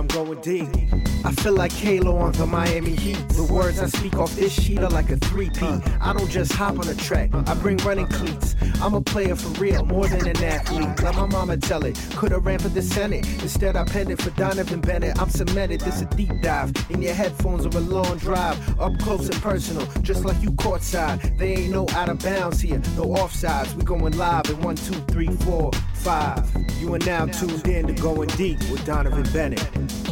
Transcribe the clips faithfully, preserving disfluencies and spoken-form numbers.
going deep. I feel like Halo on the Miami Heat. The words I speak off this sheet are like a three-peat. I don't just hop on a track, I bring running cleats. I'm a player for real, more than an athlete. Let my mama tell it, could've ran for the Senate. Instead I penned it for Donovan Bennett. I'm cemented, this a deep dive. In your headphones or a long drive. Up close and personal, just like you courtside. They ain't no out of bounds here, no offsides. We going live in one, two, three, four, five. You are now tuned in to Going Deep with Donovan Bennett.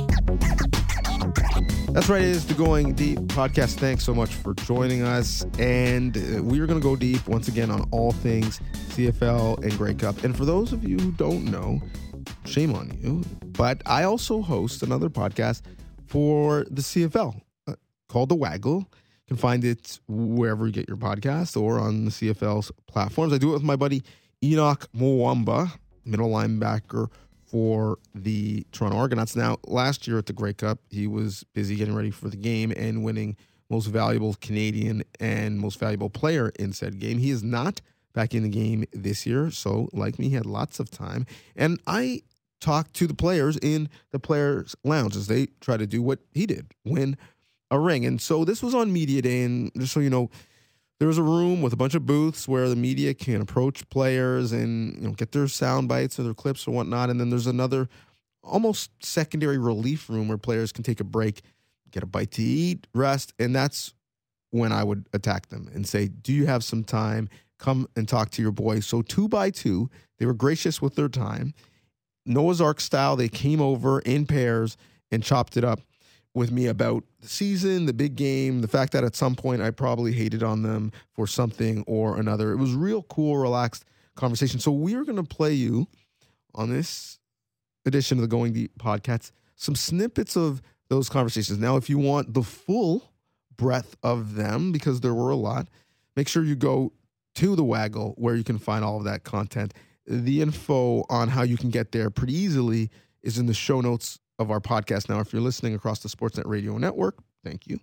That's right, it is the Going Deep podcast. Thanks so much for joining us. And we are going to go deep once again on all things C F L and Grey Cup. And for those of you who don't know, shame on you, but I also host another podcast for the C F L uh, called The Waggle. You can find it wherever you get your podcast or on the C F L's platforms. I do it with my buddy Enoch Mwamba, middle linebacker for the Toronto Argonauts. Now, last year at the Grey Cup, he was busy getting ready for the game and winning most valuable Canadian and most valuable player in said game. He is not back in the game this year, so like me, he had lots of time. And I talked to the players in the players' lounge as they try to do what he did, win a ring. And so this was on Media Day, and just so you know, there was a room with a bunch of booths where the media can approach players and, you know, get their sound bites or their clips or whatnot. And then there's another almost secondary relief room where players can take a break, get a bite to eat, rest. And that's when I would attack them and say, do you have some time? Come and talk to your boys. So two by two, they were gracious with their time. Noah's Ark style, they came over in pairs and chopped it up with me about the season, the big game, the fact that at some point I probably hated on them for something or another. It was real cool, relaxed conversation. So we are going to play you on this edition of the Going Deep podcast some snippets of those conversations. Now, if you want the full breadth of them, because there were a lot, make sure you go to the Waggle where you can find all of that content. The info on how you can get there pretty easily is in the show notes of our podcast. Now, if you're listening across the Sportsnet Radio Network, thank you.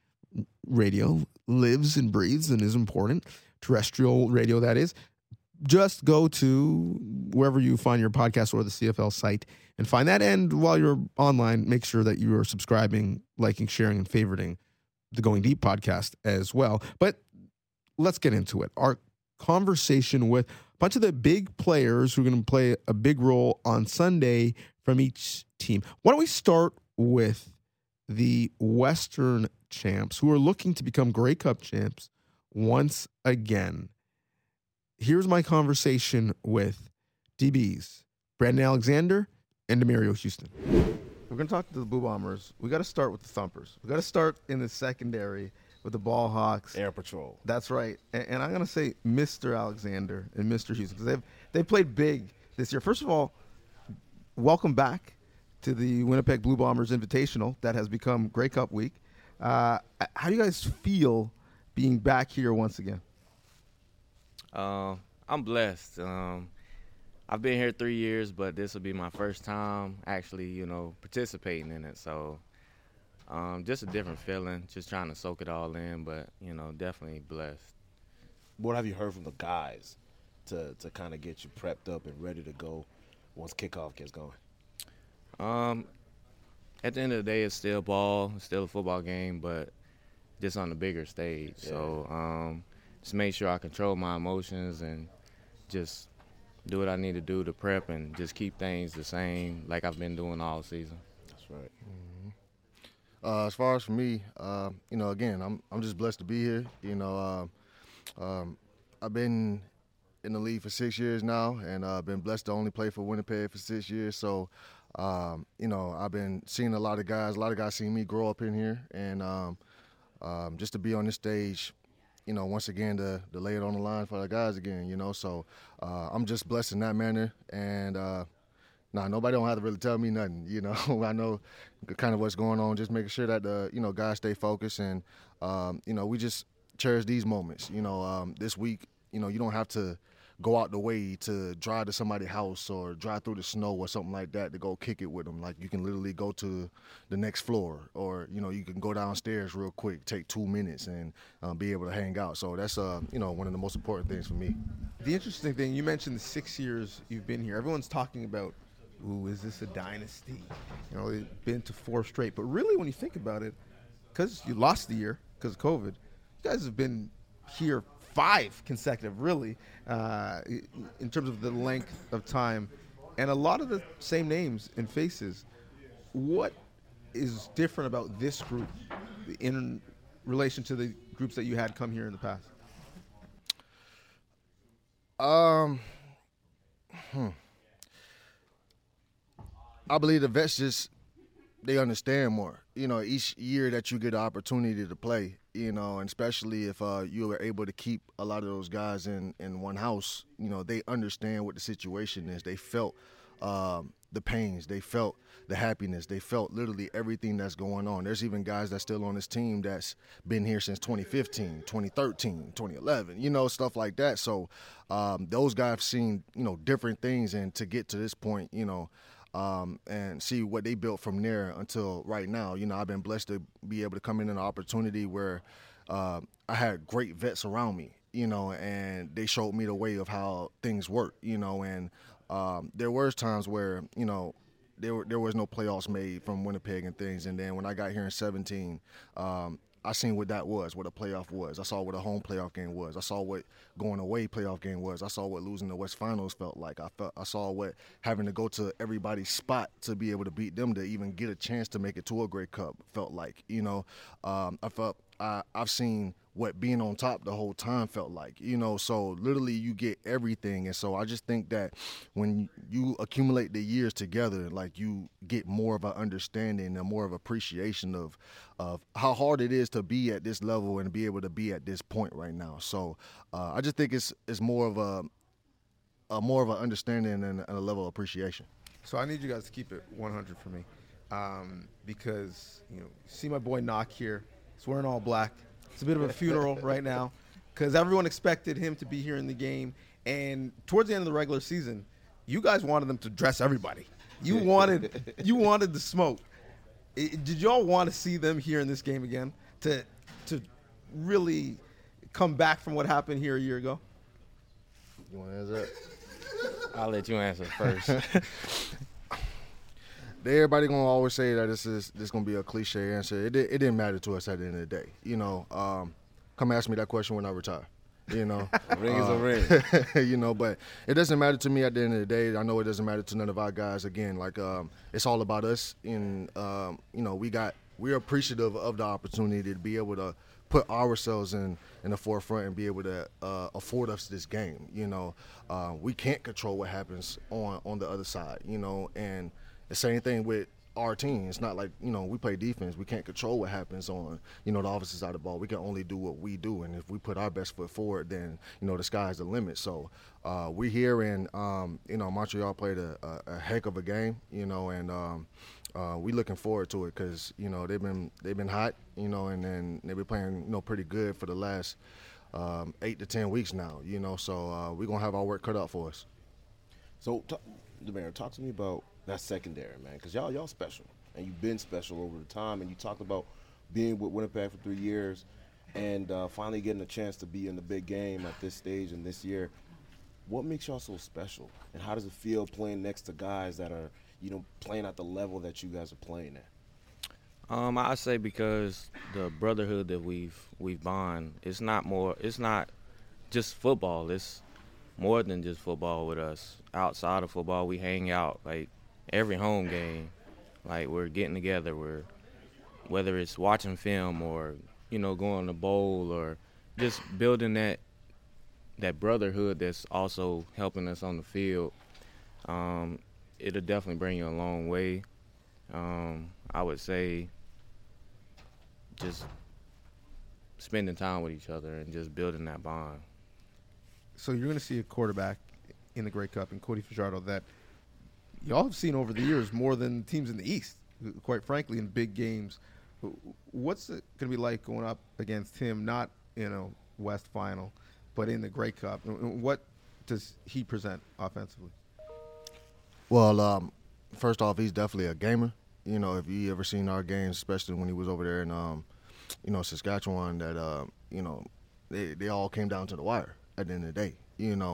Radio lives and breathes and is important. Terrestrial radio, that is. Just go to wherever you find your podcast or the C F L site and find that. And while you're online, make sure that you are subscribing, liking, sharing, and favoriting the Going Deep podcast as well. But let's get into it. Our conversation with a bunch of the big players who are going to play a big role on Sunday from each team. Why don't we start with the Western champs who are looking to become Grey Cup champs once again. Here's my conversation with D Bs, Brandon Alexander and Demerio Houston. We're going to talk to the Blue Bombers. We got to start with the Thumpers. We got to start in the secondary with the Ball Hawks. Air Patrol. That's right. And, and I'm going to say Mister Alexander and Mister Houston because they've they played big this year. First of all, welcome back to the Winnipeg Blue Bombers Invitational that has become Grey Cup week. Uh, how do you guys feel being back here once again? Uh, I'm blessed. Um, I've been here three years, but this will be my first time actually, you know, participating in it. So um, just a different feeling, just trying to soak it all in, but, you know, definitely blessed. What have you heard from the guys to, to kind of get you prepped up and ready to go once kickoff gets going? Um, at the end of the day, it's still ball, it's still a football game, but just on the bigger stage. Yeah. So um, just make sure I control my emotions and just do what I need to do to prep and just keep things the same like I've been doing all season. That's right. Mm-hmm. Uh, as far as for me, uh, you know, again, I'm I'm just blessed to be here. You know, uh, um, I've been in the league for six years now, and I've uh, been blessed to only play for Winnipeg for six years. So, um, you know, I've been seeing a lot of guys. A lot of guys seeing me grow up in here, and um, um, just to be on this stage, you know, once again to, to lay it on the line for the guys again. You know, so uh, I'm just blessed in that manner, and uh, nah, nobody don't have to really tell me nothing. You know, I know kind of what's going on. Just making sure that the you know guys stay focused, and um, you know, we just cherish these moments. You know, um, this week, you know, you don't have to go out the way to drive to somebody's house or drive through the snow or something like that to go kick it with them. Like, you can literally go to the next floor, or, you know, you can go downstairs real quick, take two minutes and um, be able to hang out. So that's, uh, you know, one of the most important things for me. The interesting thing, you mentioned the six years you've been here. Everyone's talking about ooh, is this a dynasty? You know, they've been to four straight. But really, when you think about it, because you lost the year because of COVID, you guys have been here five consecutive, really, uh, in terms of the length of time. And a lot of the same names and faces. What is different about this group in relation to the groups that you had come here in the past? Um, hmm. I believe the vets just, they understand more. You know, each year that you get the opportunity to play, you know, and especially if uh, you were able to keep a lot of those guys in, in one house, you know, they understand what the situation is. They felt um, the pains. They felt the happiness. They felt literally everything that's going on. There's even guys that's still on this team that's been here since twenty fifteen, twenty thirteen, twenty eleven, you know, stuff like that. So um, those guys have seen, you know, different things, and to get to this point, you know, Um, and see what they built from there until right now. You know, I've been blessed to be able to come in an opportunity where uh, I had great vets around me, you know, and they showed me the way of how things work, you know, and um, there was times where, you know, there were, there was no playoffs made from Winnipeg and things. And then when I got here in seventeen, um, I seen what that was, what a playoff was. I saw what a home playoff game was. I saw what going away playoff game was. I saw what losing the West Finals felt like. I felt, I saw what having to go to everybody's spot to be able to beat them to even get a chance to make it to a Grey Cup felt like. You know, um, I felt I, I've seen what being on top the whole time felt like. You know, so literally you get everything. And so I just think that when you accumulate the years together, like you get more of an understanding and more of appreciation of of how hard it is to be at this level and be able to be at this point right now. So uh, I just think it's it's more of a, a more of an understanding and a level of appreciation. So I need you guys to keep it one hundred for me, um, because you know, see my boy Knock here. He's wearing all black. It's a bit of a funeral right now, because everyone expected him to be here in the game. And towards the end of the regular season, you guys wanted them to dress everybody. You wanted you wanted the smoke. It, did y'all want to see them here in this game again to to really come back from what happened here a year ago? You want to answer that? I'll let you answer first. Everybody gonna always say that this is this gonna be a cliche answer. It it didn't matter to us at the end of the day. You know, um, come ask me that question when I retire. You know, a ring is a um, ring. You know, but it doesn't matter to me at the end of the day. I know it doesn't matter to none of our guys. Again, like um, it's all about us. And um, you know, we got we're appreciative of the opportunity to be able to put ourselves in, in the forefront and be able to uh, afford us this game. You know, uh, we can't control what happens on on the other side. You know, and the same thing with our team. It's not like, you know, we play defense. We can't control what happens on, you know, the opposite side of the ball. We can only do what we do. And if we put our best foot forward, then, you know, the sky's the limit. So uh, we're here, and, um, you know, Montreal played a, a, a heck of a game, you know, and um, uh, we looking forward to it because, you know, they've been they've been hot, you know, and then they've been playing, you know, pretty good for the last um, eight to ten weeks now, you know. So uh, we're going to have our work cut out for us. So, t- Demario, talk to me about that secondary, man, because y'all y'all special, and you've been special over the time, and you talked about being with Winnipeg for three years and uh, finally getting a chance to be in the big game at this stage and this year. What makes y'all so special, and how does it feel playing next to guys that are, you know, playing at the level that you guys are playing at? Um, I say because the brotherhood that we've we've bond, it's not more, it's not just football. It's more than just football with us. Outside of football, we hang out like every home game. Like we're getting together. We're whether it's watching film or, you know, going to bowl or just building that that brotherhood that's also helping us on the field. Um, it'll definitely bring you a long way. Um, I would say just spending time with each other and just building that bond. So you're going to see a quarterback in the Grey Cup, and Cody Fajardo, that y'all have seen over the years more than teams in the East, quite frankly, in big games. What's it going to be like going up against him, not in a West Final, but in the Grey Cup? What does he present offensively? Well, um, first off, he's definitely a gamer. You know, if you ever seen our games, especially when he was over there in, um, you know, Saskatchewan, that, uh, you know, they, they all came down to the wire at the end of the day. You know,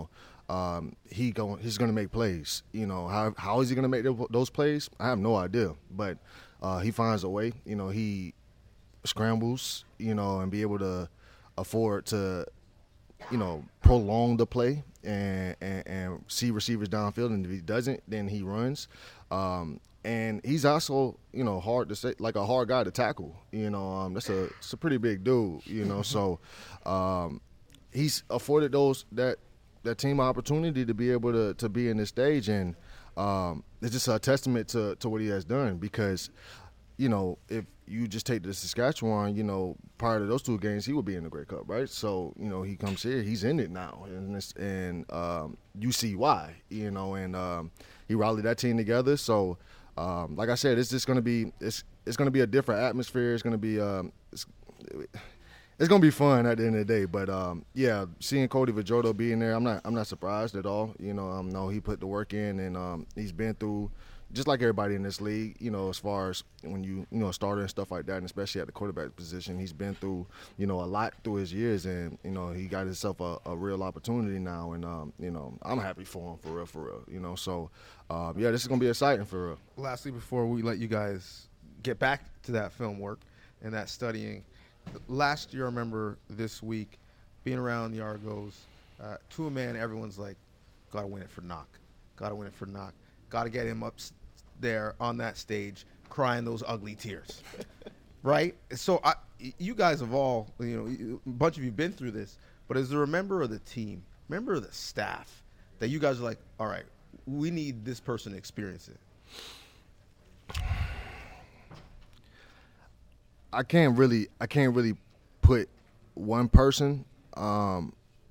um, he going he's going to make plays. You know, how how is he going to make those plays? I have no idea, but uh, he finds a way. You know, he scrambles. You know, and be able to afford to, you know, prolong the play and, and, and see receivers downfield. And if he doesn't, then he runs. Um, and he's also, you know, hard to say, like a hard guy to tackle. You know, um, that's a it's a pretty big dude. You know, so um, he's afforded those that that team opportunity to be able to to be in this stage, and um, it's just a testament to to what he has done. Because, you know, if you just take the Saskatchewan, you know, prior to those two games, he would be in the Grey Cup, right? So, you know, he comes here, he's in it now, and it's, and um, you see why, you know, and um, he rallied that team together. So, um, like I said, it's just going to be it's it's going to be a different atmosphere. It's going to be um, it's, it's going to be fun at the end of the day. But um, yeah, seeing Cody Vajoto being there, I'm not I'm not surprised at all. You know, um, no, he put the work in, and um, he's been through, just like everybody in this league, you know, as far as when you, you know, starter and stuff like that, and especially at the quarterback position, he's been through, you know, a lot through his years, and, you know, he got himself a, a real opportunity now, and, um, you know, I'm happy for him, for real, for real, you know, so, um, yeah, this is going to be exciting for real. Lastly, before we let you guys get back to that film work and that studying, last year, I remember this week, being around the Argos, uh, to a man, everyone's like, got to win it for Knock, got to win it for Knock. Got to get him up there on that stage crying those ugly tears, right? So I, you guys have all, you know, a bunch of you been through this, but as a member of the team, member of the staff, that you guys are like, all right, we need this person to experience it. I can't really, I can't really put one person. Um,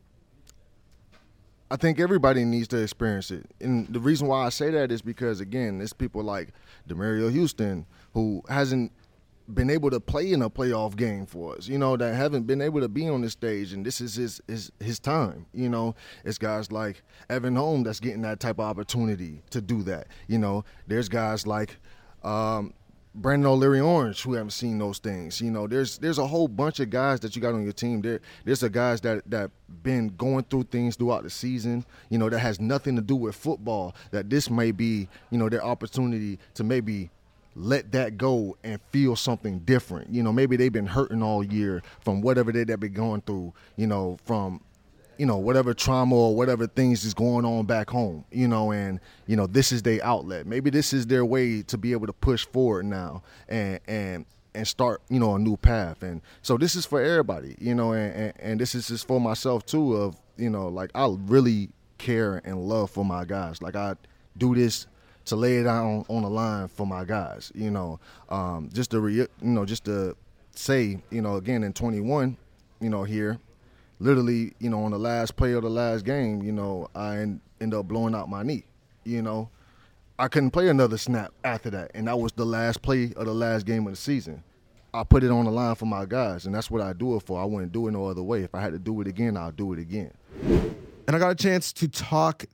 I think everybody needs to experience it. And the reason why I say that is because, again, it's people like Demario Houston, who hasn't been able to play in a playoff game for us, you know, that haven't been able to be on this stage, and this is his his, his time, you know. It's guys like Evan Holm that's getting that type of opportunity to do that, you know. There's guys like um, Brandon O'Leary Orange who haven't seen those things, you know. There's there's a whole bunch of guys that you got on your team. There there's a guys that that been going through things throughout the season, you know, that has nothing to do with football, that this may be, you know, their opportunity to maybe let that go and feel something different. You know, maybe they've been hurting all year from whatever they, they've been going through, you know, from, you know, whatever trauma or whatever things is going on back home, you know, and, you know, this is their outlet. Maybe this is their way to be able to push forward now and, and, and start, you know, a new path. And so this is for everybody, you know, and, and, and this is just for myself too, of, you know, like I really care and love for my guys. Like I do this to lay it down on the line for my guys, you know, um, just to, re- you know, just to say, you know, again, in twenty-one, you know, here, literally, you know, on the last play of the last game, you know, I end, end up blowing out my knee, you know. I couldn't play another snap after that, and that was the last play of the last game of the season. I put it on the line for my guys, and that's what I do it for. I wouldn't do it no other way. If I had to do it again, I'll do it again. And I got a chance to talk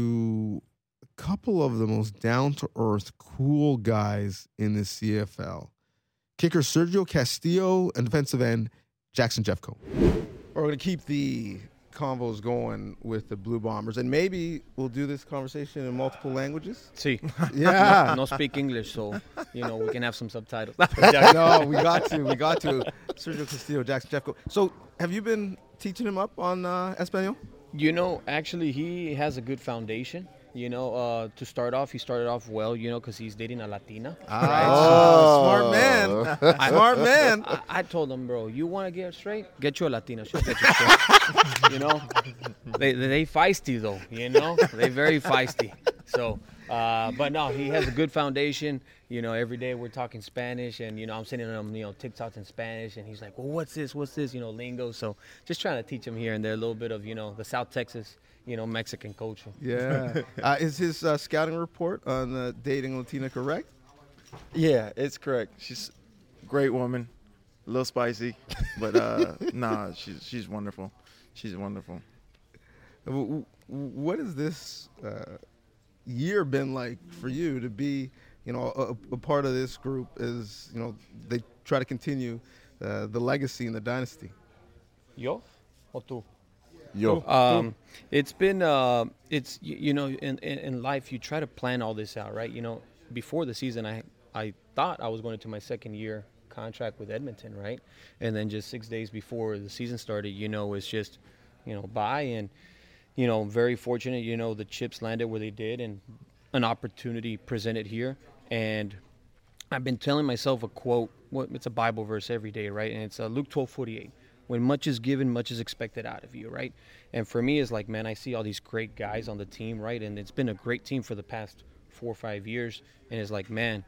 to a couple of the most down-to-earth, cool guys in the C F L. Kicker Sergio Castillo and defensive end Jackson Jeffcoat. We're going to keep the convos going with the Blue Bombers, and maybe we'll do this conversation in multiple languages. Sí. Yeah. No speak English, so, you know, we can have some subtitles. No, we got to. We got to. Sergio Castillo, Jackson Jeffcoat. So have you been teaching him up on uh, Espanol? You know, actually, he has a good foundation. You know, uh, to start off, he started off well, you know, because he's dating a Latina. Ah, right? oh. Smart man. Smart man. I, I told him, bro, you want to get straight? Get you a Latina. She'll get you straight. You know? They they feisty, though, you know? They very feisty. So, uh, but no, he has a good foundation. You know, every day we're talking Spanish, and, you know, I'm sending him, you know, TikToks in Spanish, and he's like, well, what's this? What's this? You know, lingo. So just trying to teach him here and there a little bit of, you know, the South Texas, you know, Mexican culture. Yeah. uh, is his uh, scouting report on uh, dating Latina correct? Yeah, it's correct. She's a great woman, a little spicy, but uh, nah, she's she's wonderful. She's wonderful. What has this uh, year been like for you to be, you know, a, a part of this group as, you know, they try to continue uh, the legacy and the dynasty? Yo o tú? Yo. Um, it's been, uh, it's you, you know, in, in in life you try to plan all this out, right? You know, before the season, I I thought I was going into my second year contract with Edmonton, right? And then just six days before the season started, you know, it's just, you know, bye. And you know, very fortunate, you know, the chips landed where they did, and an opportunity presented here. And I've been telling myself a quote. Well, it's a Bible verse every day, right? And it's uh, Luke twelve forty-eight. When much is given, much is expected out of you, right? And for me, it's like, man, I see all these great guys on the team, right? And it's been a great team for the past four or five years. And it's like, man,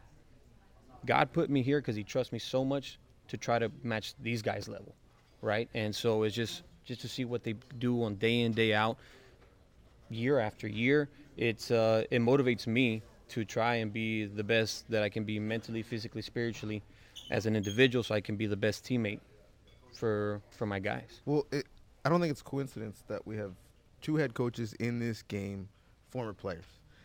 God put me here because he trusts me so much to try to match these guys' level, right? And so it's just just to see what they do on day in, day out, year after year. It's uh, it motivates me to try and be the best that I can be mentally, physically, spiritually as an individual, so I can be the best teammate for for my guys. Well, it, I don't think it's coincidence that we have two head coaches in this game, former players.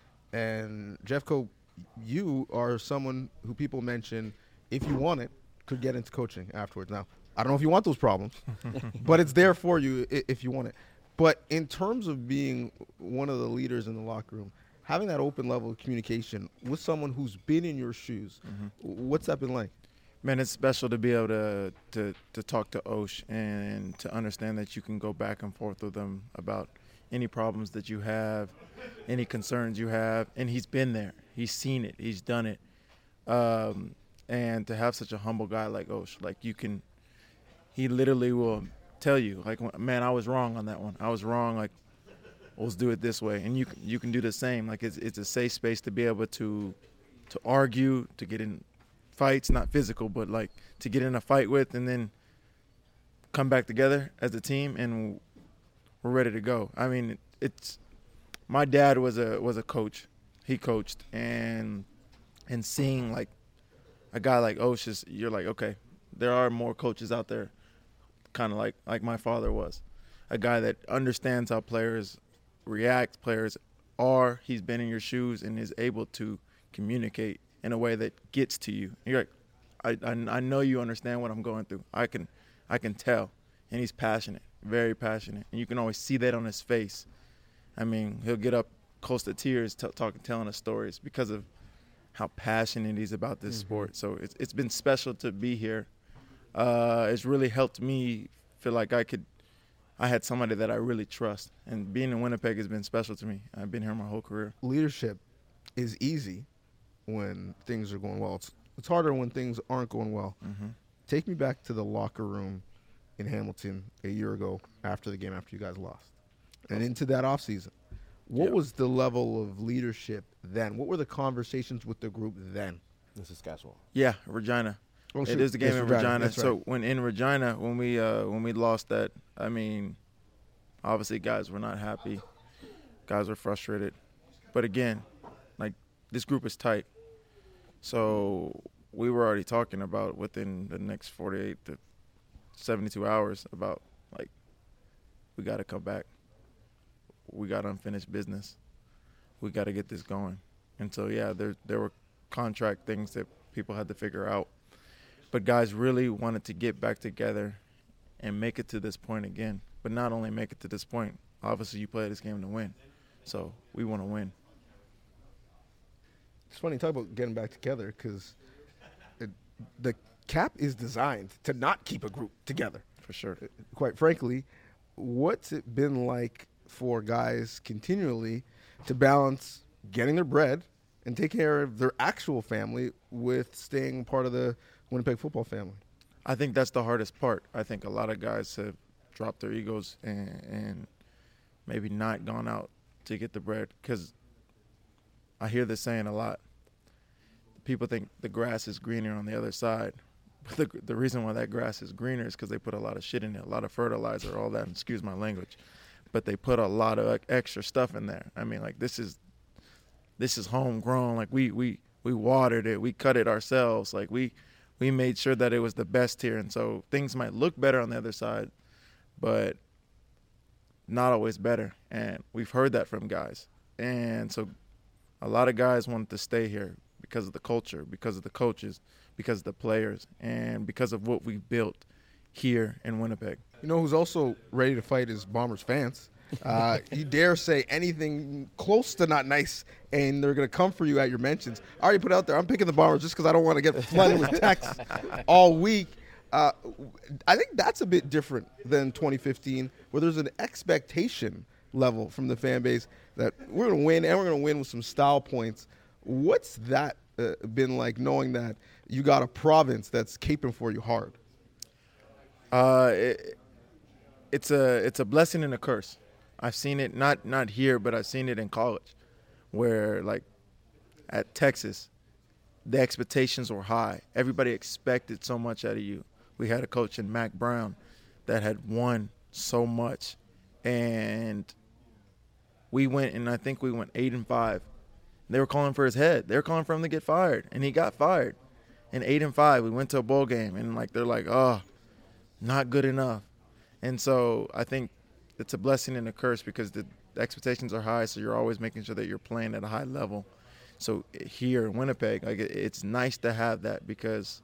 And Jeffco, you are someone who people mention, if you want it, could get into coaching afterwards. Now, I don't know if you want those problems, but it's there for you if you want it. But in terms of being one of the leaders in the locker room, having that open level of communication with someone who's been in your shoes, mm-hmm. what's that been like? Man, it's special to be able to, to, to talk to Osh and to understand that you can go back and forth with him about any problems that you have, any concerns you have. And he's been there. He's seen it. He's done it. Um, and to have such a humble guy like Osh, like you can – he literally will tell you, like, man, I was wrong on that one. I was wrong. Like, let's do it this way. And you, you can do the same. Like, it's, it's a safe space to be able to to argue, to get in – fights, not physical, but like to get in a fight with and then come back together as a team and we're ready to go. I mean, it's my dad was a was a coach. He coached and and seeing like a guy like Osh, you're like, okay, there are more coaches out there kind of like like my father was. A guy that understands how players react, players are, he's been in your shoes and is able to communicate in a way that gets to you. You're like, I, I I know you understand what I'm going through. I can I can tell. And he's passionate, very passionate. And you can always see that on his face. I mean, he'll get up close to tears t- talking, telling us stories because of how passionate he's about this mm-hmm. sport. So it's it's been special to be here. Uh, it's really helped me feel like I could, I had somebody that I really trust. And being in Winnipeg has been special to me. I've been here my whole career. Leadership is easy when things are going well. It's, it's harder when things aren't going well. Mm-hmm. Take me back to the locker room in Hamilton a year ago after the game, after you guys lost, and into that offseason. What yep. was the level of leadership then? What were the conversations with the group then? In Saskatchewan. Yeah, Regina. Oh, it is the game it's in Regina. Regina. Right. So when in Regina, when we uh, when we lost that, I mean, obviously guys were not happy. Guys were frustrated. But again, like this group is tight. So we were already talking about within the next forty-eight to seventy-two hours about, like, we got to come back. We got unfinished business. We got to get this going. And so, yeah, there there were contract things that people had to figure out. But guys really wanted to get back together and make it to this point again. But not only make it to this point, obviously you play this game to win. So we want to win. It's funny, talk about getting back together because the cap is designed to not keep a group together. For sure. Quite frankly, what's it been like for guys continually to balance getting their bread and take care of their actual family with staying part of the Winnipeg football family? I think that's the hardest part. I think a lot of guys have dropped their egos and, and maybe not gone out to get the bread because I hear this saying a lot. People think the grass is greener on the other side. But the, the reason why that grass is greener is because they put a lot of shit in it, a lot of fertilizer, all that, excuse my language. But they put a lot of extra stuff in there. I mean, like, this is this is homegrown. Like, we we, we watered it. We cut it ourselves. Like, we, we made sure that it was the best here. And so things might look better on the other side, but not always better. And we've heard that from guys. And so a lot of guys wanted to stay here because of the culture, because of the coaches, because of the players, and because of what we built here in Winnipeg. You know who's also ready to fight is Bombers fans. Uh, you dare say anything close to not nice, and they're going to come for you at your mentions. I already put out there, I'm picking the Bombers just because I don't want to get flooded with texts all week. Uh, I think that's a bit different than twenty fifteen, where there's an expectation level from the fan base that we're going to win, and we're going to win with some style points. What's that uh, been like, knowing that you got a province that's caping for you hard? Uh, it, it's a it's a blessing and a curse. I've seen it not not here, but I've seen it in college, where like at Texas, the expectations were high. Everybody expected so much out of you. We had a coach in Mac Brown that had won so much, and we went and I think we went eight and five. They were calling for his head. They were calling for him to get fired, and he got fired. And eight and five, we went to a bowl game, and like they're like, oh, not good enough. And so I think it's a blessing and a curse because the expectations are high, so you're always making sure that you're playing at a high level. So here in Winnipeg, like it's nice to have that because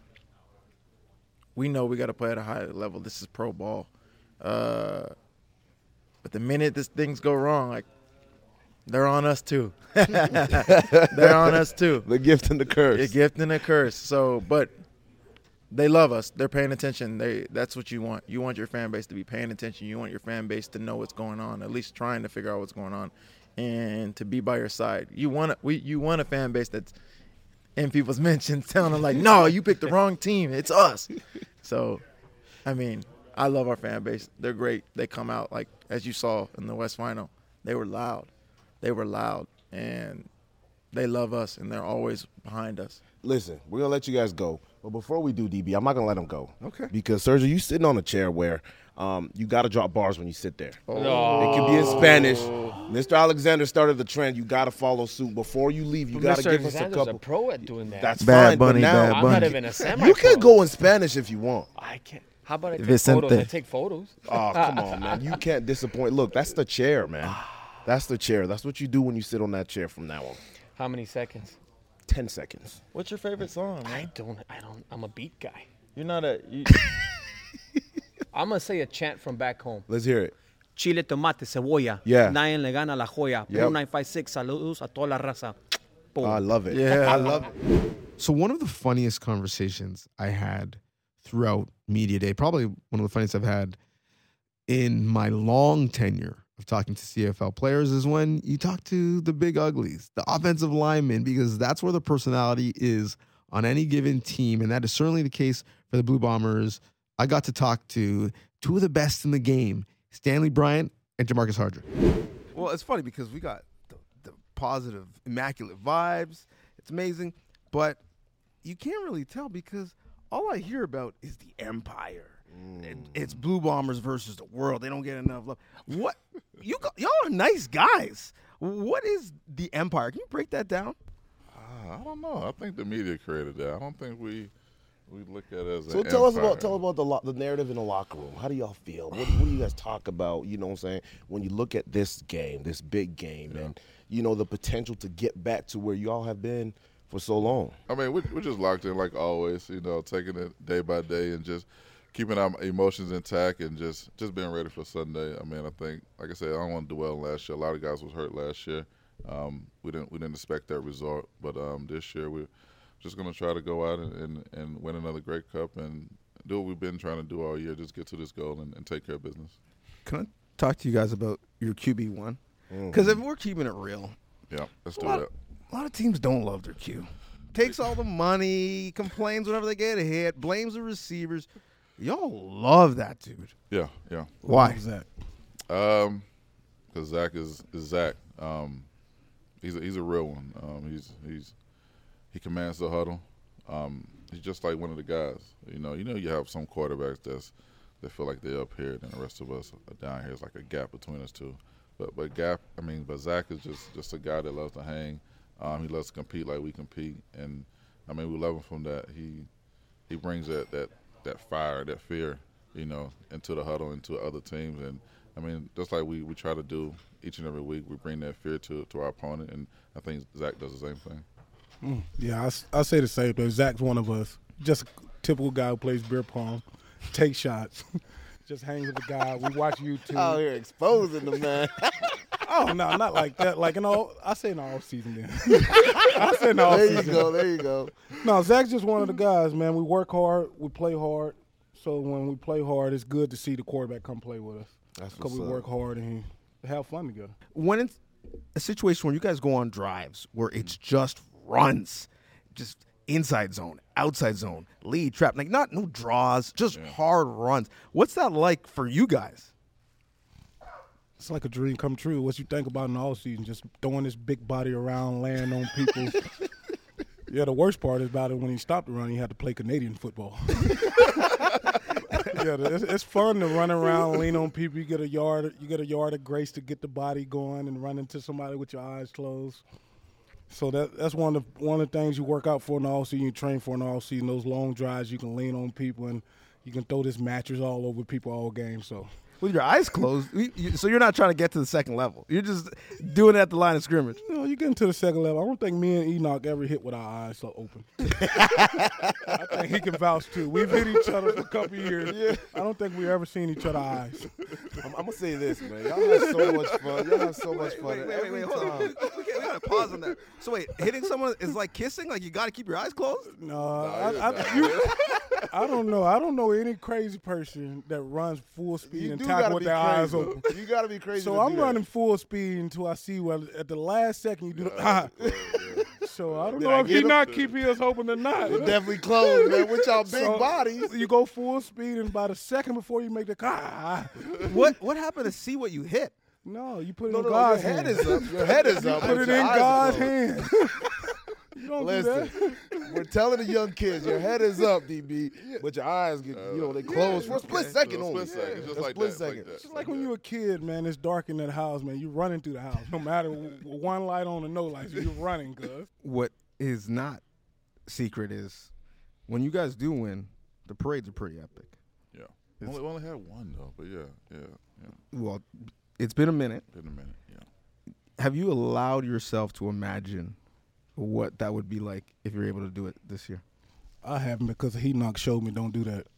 we know we got to play at a high level. This is pro ball. Uh, but the minute this things go wrong, like they're on us too. They're on us too. The gift and the curse. The gift and the curse. So, but they love us. They're paying attention. They that's what you want. You want your fan base to be paying attention. You want your fan base to know what's going on, at least trying to figure out what's going on, and to be by your side. You want we you want a fan base that's in people's mentions telling them like, no, you picked the wrong team. It's us. So, I mean, I love our fan base. They're great. They come out like as you saw in the West Final. They were loud. They were loud, and they love us, and they're always behind us. Listen, we're going to let you guys go. But before we do, D B, I'm not going to let them go. Okay. Because, Sergio, you sitting on a chair where um, you got to drop bars when you sit there. Oh. It can be in Spanish. Mister Alexander started the trend. You got to follow suit. Before you leave, you got to give us a Alexander's couple. a pro at doing that. That's Bad fine, Bunny, but now Bad I'm Bunny. not even a semi. you can go in Spanish if you want. I can't. How about I take Vicente. photos? I take photos. Oh, come on, man. You can't disappoint. Look, that's the chair, man. That's the chair. That's what you do when you sit on that chair from now on. How many seconds? Ten seconds. What's your favorite song, man? I don't. I don't. I'm a beat guy. You're not a. You, I'm gonna say a chant from back home. Let's hear it. Chile, tomate, cebolla. Yeah. Nadie le gana la joya. Yep. nine five six. Saludos a toda la raza. Boom. I love it. Yeah. I love it. So one of the funniest conversations I had throughout Media Day, probably one of the funniest I've had in my long tenure of talking to C F L players, is when you talk to the big uglies, the offensive linemen, because that's where the personality is on any given team, and that is certainly the case for the Blue Bombers. I got to talk to two of the best in the game, Stanley Bryant and Jamarcus Hardrick. Well, it's funny because we got the, the positive, immaculate vibes. It's amazing, but you can't really tell because all I hear about is the empire. It, it's Blue Bombers versus the world. They don't get enough love. What you got, y'all are nice guys. What is the empire? Can you break that down? Uh, I don't know. I think the media created that. I don't think we we look at it as So an tell us empire. about tell us about the lo- the narrative in the locker room. How do y'all feel? What, what do you guys talk about? You know what I'm saying? When you look at this game, this big game, Yeah. and you know the potential to get back to where y'all have been for so long. I mean, we're, we're just locked in like always, you know, taking it day by day and just keeping our emotions intact and just, just being ready for Sunday. I mean, I think, like I said, I don't want to dwell on last year. A lot of guys was hurt last year. Um, we didn't we didn't expect that result, but um, this year we're just going to try to go out and, and, and win another Grey Cup and do what we've been trying to do all year, just get to this goal and, and take care of business. Can I talk to you guys about your Q B one? Because if we're keeping it real, Yeah, let's a do lot, that. a lot of teams don't love their Q. Takes all the money, complains whenever they get a hit, blames the receivers. Y'all love that dude. Yeah, yeah. Why? Zach? Um, because Zach is, is Zach. Um, he's a, he's a real one. Um, he's he's he commands the huddle. Um, he's just like one of the guys. You know, you know, you have some quarterbacks that's that feel like they're up here, and the rest of us are down here. It's like a gap between us two. But but gap. I mean, but Zach is just just a guy that loves to hang. Um, he loves to compete like we compete, and I mean, we love him from that. He he brings that that that fire, that fear, you know, into the huddle, into other teams, and I mean, just like we, we try to do each and every week, we bring that fear to to our opponent, and I think Zach does the same thing. Mm, yeah, I, s- I say the same thing. Zach's one of us. Just a typical guy who plays beer pong. take shots. Just hang with the guy. We watch YouTube. Out here exposing the man. Oh no, not like that. Like in all, I say in the off season. Then I say in the off There season. you go. There you go. No, Zach's just one of the guys, man. We work hard. We play hard. So when we play hard, it's good to see the quarterback come play with us. That's Because what's we up. work hard and have fun together. When it's a situation where you guys go on drives where it's just runs, just inside zone, outside zone, lead, trap, like not no draws, just hard runs. What's that like for you guys? It's like a dream come true. What you think about in the all season, just throwing this big body around, laying on people. Yeah, the worst part is about it when he stopped the run, he had to play Canadian football. Yeah, it's, it's fun to run around, lean on people. You get a yard, you get a yard of grace to get the body going and run into somebody with your eyes closed. So that that's one of the, one of the things you work out for in the all season, you train for in the all season. Those long drives, you can lean on people and you can throw this mattress all over people all game. So. With your eyes closed, you- you- so you're not trying to get to the second level. You're just doing it at the line of scrimmage. You know, you get into the second level. I don't think me and Enoch ever hit with our eyes so open. I think he can vouch too. We've hit each other for a couple of years. Yeah. I don't think we ever seen each other's eyes. I'm, I'm gonna say this, man. Y'all have so much fun. Y'all have so much fun. Every hold on. time. We, we gotta pause on that. So wait, hitting someone is like kissing? Like you gotta keep your eyes closed? No, I, I, you, I don't know. I don't know any crazy person that runs full speed You and do tackle gotta with be their eyes crazy. open. You gotta be crazy. So to I'm do that. running full speed until I see well at the last second you do the ah. So I don't Did know I if get he him? not keep his open or not. They're definitely closed, man. With y'all big So, bodies. You go full speed and about a second before you make the ah. What what happened to see what you hit? No, you put it No, in no, no. God's Your head hand. is up. Your head is up. Put but it your in eyes are God's closed. hand. You don't Listen, do that. we're telling the young kids, your head is up, D B, but your eyes get, you know, they close for a split second For a only. split second, just A like split that, second. like that. It's like when you're a kid, man. It's dark in that house, man. You're running through the house, no matter w- one light on or no lights. You're running, cuz. What is not secret is when you guys do win, the parades are pretty epic. Yeah. We only, we only had one though, but yeah, yeah, yeah. Well, it's been a minute. In a minute, yeah. Have you allowed yourself to imagine what that would be like if you're able to do it this year? I haven't because he knock showed me don't do that.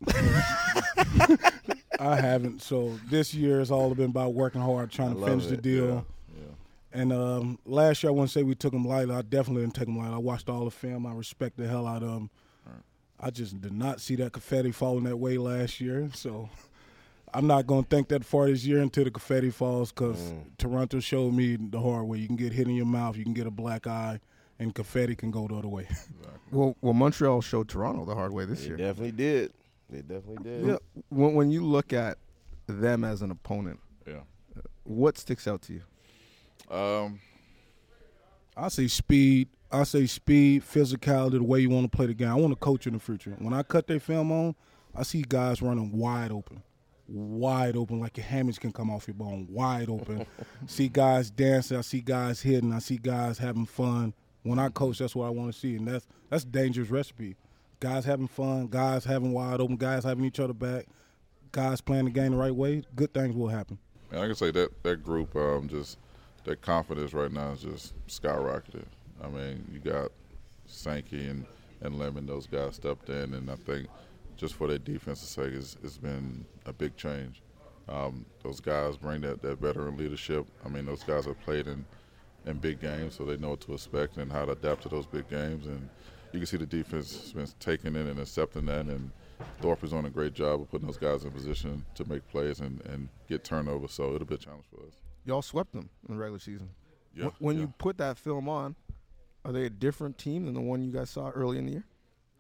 I haven't. So this year it's all been about working hard, trying I to love finish the it. deal. Yeah, yeah. And um, last year I wouldn't say we took him lightly. I definitely didn't take him lightly. I watched all the film. I respect the hell out of him. I just did not see that confetti falling that way last year. So I'm not going to think that far this year until the confetti falls because Mm. Toronto showed me the hard way. You can get hit in your mouth, you can get a black eye, and confetti can go the other way. Well, well, Montreal showed Toronto the hard way this They year. definitely did. They definitely did. Yeah. When, when you look at them as an opponent, Yeah. what sticks out to you? Um, I say speed. I say speed, physicality, the way you want to play the game. I want to coach in the future. When I cut their film on, I see guys running wide open, wide open, like your hammers can come off your bone, wide open. See guys dancing. I see guys hitting. I see guys having fun. When I coach, that's what I want to see, and that's that's a dangerous recipe. Guys having fun, guys having wide open, guys having each other back, guys playing the game the right way. Good things will happen. and I can say that that group, um, just their confidence right now is just skyrocketed. I mean, you got Sankey and, and Lemon; those guys stepped in, and I think just for their defense's sake, it's, it's been a big change. Um, those guys bring that, that veteran leadership. I mean, those guys have played in, in big games, so they know what to expect and how to adapt to those big games. And you can see the defense has been taking in and accepting that, and Thorpe is doing a great job of putting those guys in position to make plays and, and get turnovers, so it'll be a challenge for us. Y'all swept them in the regular season. Yeah, Wh- When yeah. you put that film on, are they a different team than the one you guys saw early in the year?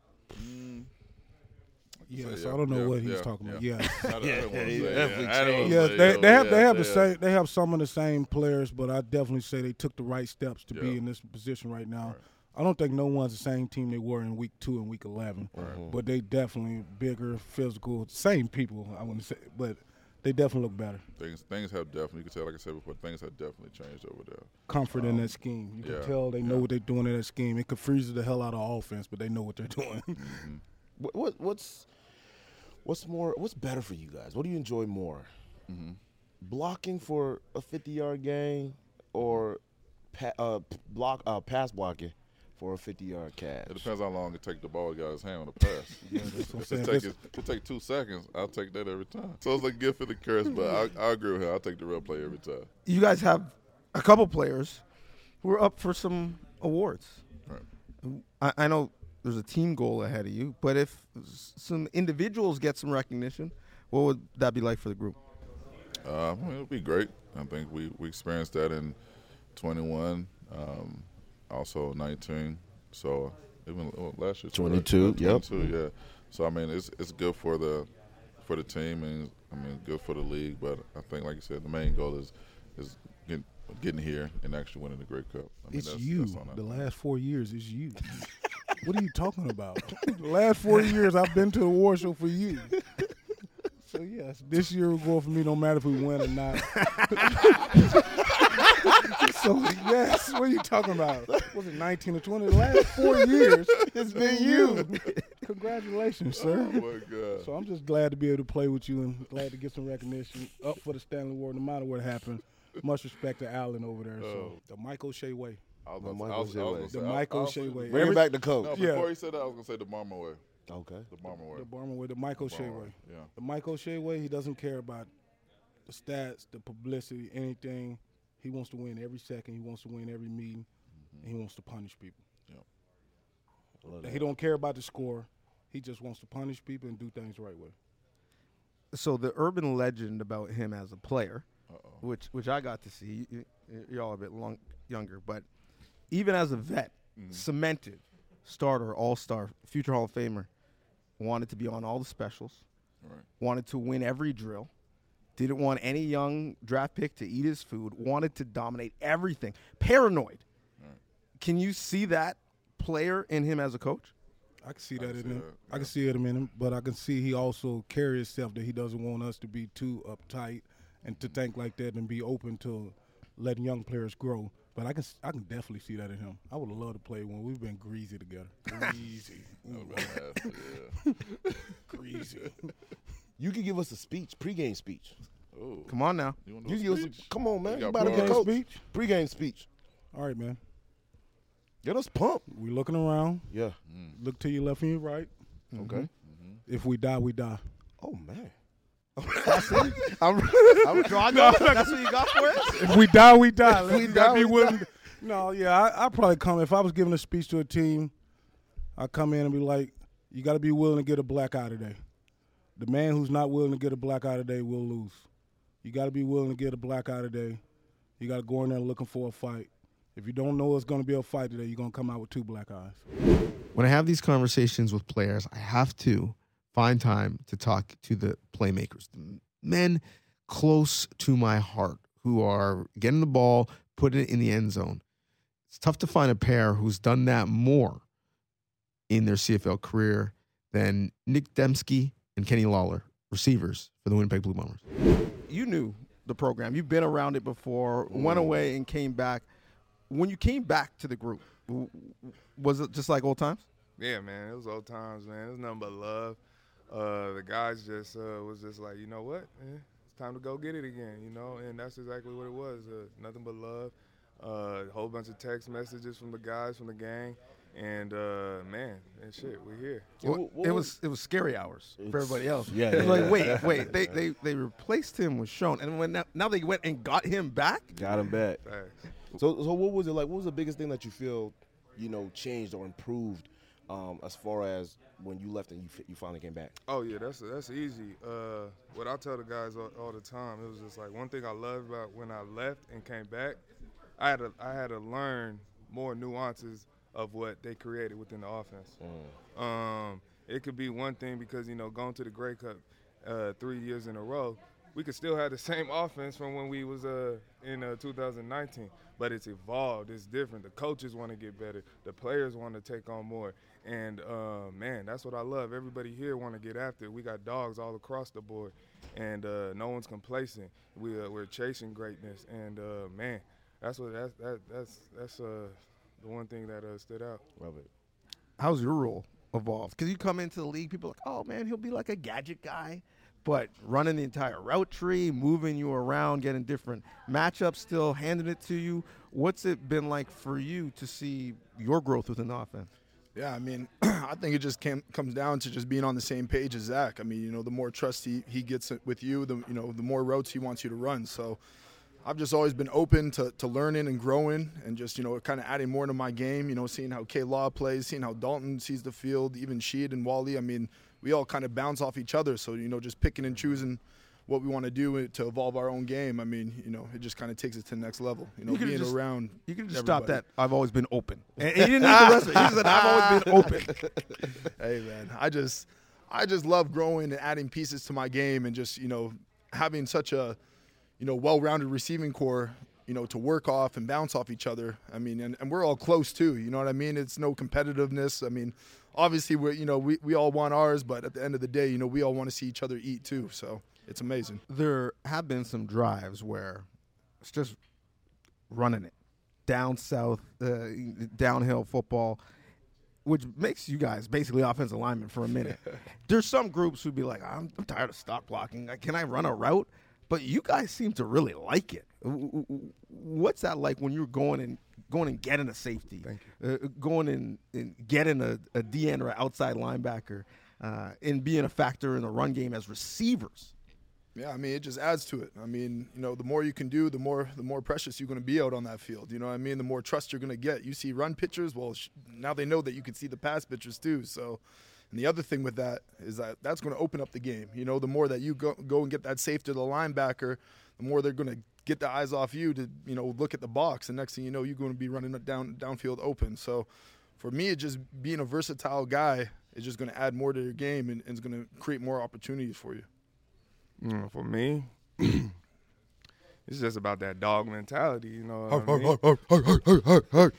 Yes, So, yeah, I don't know yeah, what he's yeah, talking about. yeah. Yeah. I don't- I don't wanna he say, definitely yeah, I don't wanna Yeah, say, they, yo, they have they yeah, have the yeah. same they have some of the same players, but I definitely say they took the right steps to be Yeah. in this position right now. Right. I don't think no one's the same team they were in week two and week eleven, but they definitely bigger, physical, same people. I wouldn't say, but they definitely look better. Things things have definitely, you can tell, like I said before, things have definitely changed over there. Comfort in that scheme. You can yeah, tell they know yeah. what they're doing in that scheme. It confuses the hell out of offense, but they know what they're doing. What, what what's what's more what's better for you guys? What do you enjoy more? Mm-hmm. Blocking for a fifty-yard gain or pa- uh, p- block uh, pass blocking for a fifty-yard catch. It depends how long it take the ball guy his hand on the pass. Yeah, that's what I'm It saying. take, it, it take two seconds. I'll take that every time. So it's like gift and a curse, but I, I agree with him. I'll take the real play every time. You guys have a couple players who are up for some awards. Right. I, I know there's a team goal ahead of you, but if s- some individuals get some recognition, what would that be like for the group? Uh, I mean, it'll be great. I think we, we experienced that in twenty-one, um, also nineteen. So even well, last year, twenty-two, yeah, yep. twenty-two, yeah. So I mean, it's it's good for the for the team, and I mean, good for the league. But I think, like you said, the main goal is is getting, getting here and actually winning the Grey Cup. I mean, It's that's, you. That's on The that. last four years is you. What are you talking about? The last four years I've been to the award show for you. So yes, this year will go for me no matter if we win or not. So yes, what are you talking about? Was it nineteen or twenty? The last four years it's been you. Congratulations, sir. Oh my God. So I'm just glad to be able to play with you and glad to get some recognition. Up for the Stanley Award, no matter what happened. Much respect to Allen over there. So the Mike O'Shea way. I was The gonna say- Mike I was- I was O'Shea gonna way. say- The I- Mike I was- O'Shea way. Bring it back to coach. No, Yeah. before he said that, I was gonna say the Marmor way. Okay. The Marmor way. The Barman way, the Mike O'Shea Barmor way. Yeah. The Mike O'Shea way, he doesn't care about the stats, the publicity, anything. He wants to win every second. He wants to win every meeting, and he wants to punish people. Love He that. don't care about the score. He just wants to punish people and do things the right way. So the urban legend about him as a player, Uh-oh. which which I got to see, y- y- you're all a bit long, younger, but even as a vet, Mhm. cemented, starter, all-star, future Hall of Famer, wanted to be on all the specials, Right. wanted to win every drill, didn't want any young draft pick to eat his food, wanted to dominate everything, paranoid. Right. Can you see that player in him as a coach? I can see I that can in see him. that, I yeah. can see it in him, but I can see he also carries himself that he doesn't want us to be too uptight and to think like that and be open to letting young players grow. But I can I can definitely see that in him. I would love to play when we've been greasy together. Greasy. That would've been nasty, yeah. Greasy. You could give us a speech, pregame speech. Ooh. Come on now. You want to You do give a us a, speech? come on, man. You You got about to be a bars. coach. Speech? Pregame speech. All right, man. Get us pumped. We looking around. Yeah. Look to your left and your right. Okay. If we die, we die. Oh man. I'm, I'm drawing That's what you got for us? If we die, we die. If we You gotta die, be we willing. to- No, yeah, I I probably come if I was giving a speech to a team. I come in and be like, you got to be willing to get a black eye today. The man who's not willing to get a black eye today will lose. You got to be willing to get a black eye today. You got to go in there looking for a fight. If you don't know it's going to be a fight today, you're going to come out with two black eyes. When I have these conversations with players, I have to find time to talk to the playmakers, the men close to my heart who are getting the ball, putting it in the end zone. It's tough to find a pair who's done that more in their C F L career than Nick Dembski and Kenny Lawler, receivers for the Winnipeg Blue Bombers. You knew the program. You've been around it before, went away and came back. When you came back to the group, w- w- was it just like old times? Yeah, man, it was old times, man. It was nothing but love. Uh, the guys just uh, was just like, you know what, man? It's time to go get it again, you know? And that's exactly what it was, uh, nothing but love. Uh, a whole bunch of text messages from the guys, from the gang. And, uh, man, and shit, we're here. It, it was it was scary hours for everybody else. yeah, It was yeah, like, yeah. wait, wait, they, they they replaced him with Sean, and when now, now they went and got him back. Got him back. Facts. So, so what was it like? What was the biggest thing that you feel, you know, changed or improved, um, as far as when you left and you fi- you finally came back? Oh, yeah, that's that's easy. Uh, what I tell the guys all, all the time, it was just like one thing I loved about when I left and came back, I had to, I had to learn more nuances of what they created within the offense. Mm. Um, it could be one thing because, you know, going to the Grey Cup uh, three years in a row, we could still have the same offense from when we was uh, in uh, two thousand nineteen, but it's evolved. It's different. The coaches want to get better. The players want to take on more. And, uh, man, that's what I love. Everybody here want to get after it. We got dogs all across the board, and uh, no one's complacent. We, uh, we're chasing greatness, and, uh, man, that's what that's, that, that's, that's uh, the one thing that uh, stood out. Love it. How's your role evolved? Because you come into the league, people are like, oh man, he'll be like a gadget guy, but running the entire route tree, moving you around, getting different matchups still, handing it to you. What's it been like for you to see your growth within the offense? Yeah, I mean, I think it just came, comes down to just being on the same page as Zach. I mean, you know, the more trust he, he gets with you, the you know, the more routes he wants you to run. So I've just always been open to, to learning and growing and just, you know, kind of adding more to my game, you know, seeing how K-Law plays, seeing how Dalton sees the field, even Sheed and Wally. I mean, we all kind of bounce off each other. So, you know, just picking and choosing what we want to do to evolve our own game. I mean, you know, it just kind of takes it to the next level. You know, You could've being just- around. You can just everybody. stop that. I've always been open. And, and he didn't need the rest of it. He just said, I've always been open. Hey, man, I just, I just love growing and adding pieces to my game and just, you know, having such a, you know, well-rounded receiving core, you know, to work off and bounce off each other. I mean, and, and we're all close too. You know what I mean? It's no competitiveness. I mean, obviously we're, you know, we, we all want ours, but at the end of the day, you know, we all want to see each other eat too. So it's amazing. There have been some drives where it's just running it down south, uh, downhill football, which makes you guys basically offensive linemen for a minute. There's some groups who'd be like, I'm, I'm tired of stop blocking. Can I run a route? But you guys seem to really like it. What's that like when you're going and going and getting a safety, uh, going and, and getting a, a D N or an outside linebacker, uh, and being a factor in the run game as receivers? Yeah, I mean, it just adds to it. I mean, you know, the more you can do, the more the more precious you're going to be out on that field. You know what I mean? The more trust you're going to get. You see run pictures, well, sh- now they know that you can see the pass pictures too. So, and the other thing with that is that that's going to open up the game. You know, the more that you go go and get that safety to the linebacker, the more they're going to get the eyes off you to, you know, look at the box. And next thing you know, you're going to be running it down downfield open. So, for me, it just being a versatile guy is just going to add more to your game and, and it's going to create more opportunities for you. Mm, for me, it's just about that dog mentality, you know what I mean?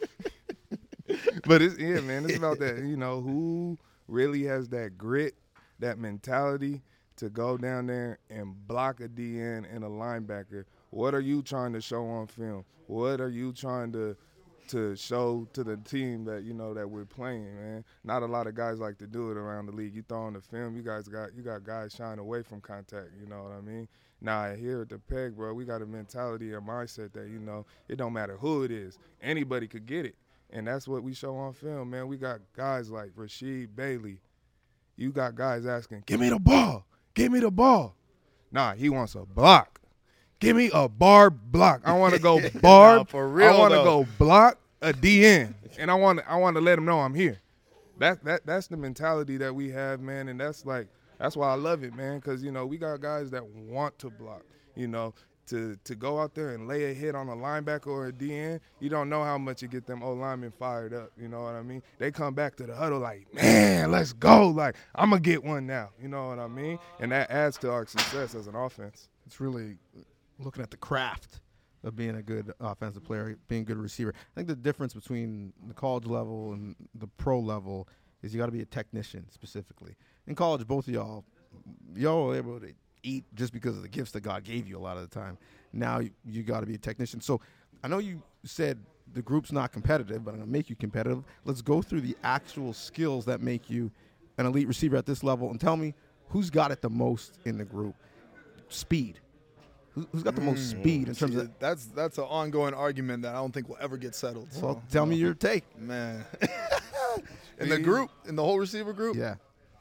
But it's yeah, man, it's about that, you know, who really has that grit, that mentality to go down there and block a D N and a linebacker. What are you trying to show on film? What are you trying to to show to the team that, you know, that we're playing, man? Not a lot of guys like to do it around the league. You throw on the film, you guys got you got guys shying away from contact, you know what I mean? Now, here at the Peg, bro, we got a mentality and mindset that, you know, it don't matter who it is. Anybody could get it. And that's what we show on film, man. We got guys like Rasheed Bailey. You got guys asking, give me the ball. Give me the ball. Nah, he wants a block. Give me a barb block. I want to go barb. Nah, for real, I want to though. go block a D N, and I want to I want to let him know I'm here. That that that's the mentality that we have, man, and that's like that's why I love it, man. Because you know we got guys that want to block. You know, to to go out there and lay a hit on a linebacker or a D N, you don't know how much you get them old linemen fired up. You know what I mean? They come back to the huddle like, man, let's go. Like I'm gonna get one now. You know what I mean? And that adds to our success as an offense. It's really looking at the craft of being a good offensive player, being a good receiver. I think the difference between the college level and the pro level is you got to be a technician specifically. In college, both of y'all, y'all are able to eat just because of the gifts that God gave you a lot of the time. Now you, you got to be a technician. So I know you said the group's not competitive, but I'm going to make you competitive. Let's go through the actual skills that make you an elite receiver at this level and tell me who's got it the most in the group. Speed. Who's got the most speed in terms See, of – that's that's an ongoing argument that I don't think will ever get settled. So, well, tell me your take. man. In the group, in the whole receiver group, Yeah.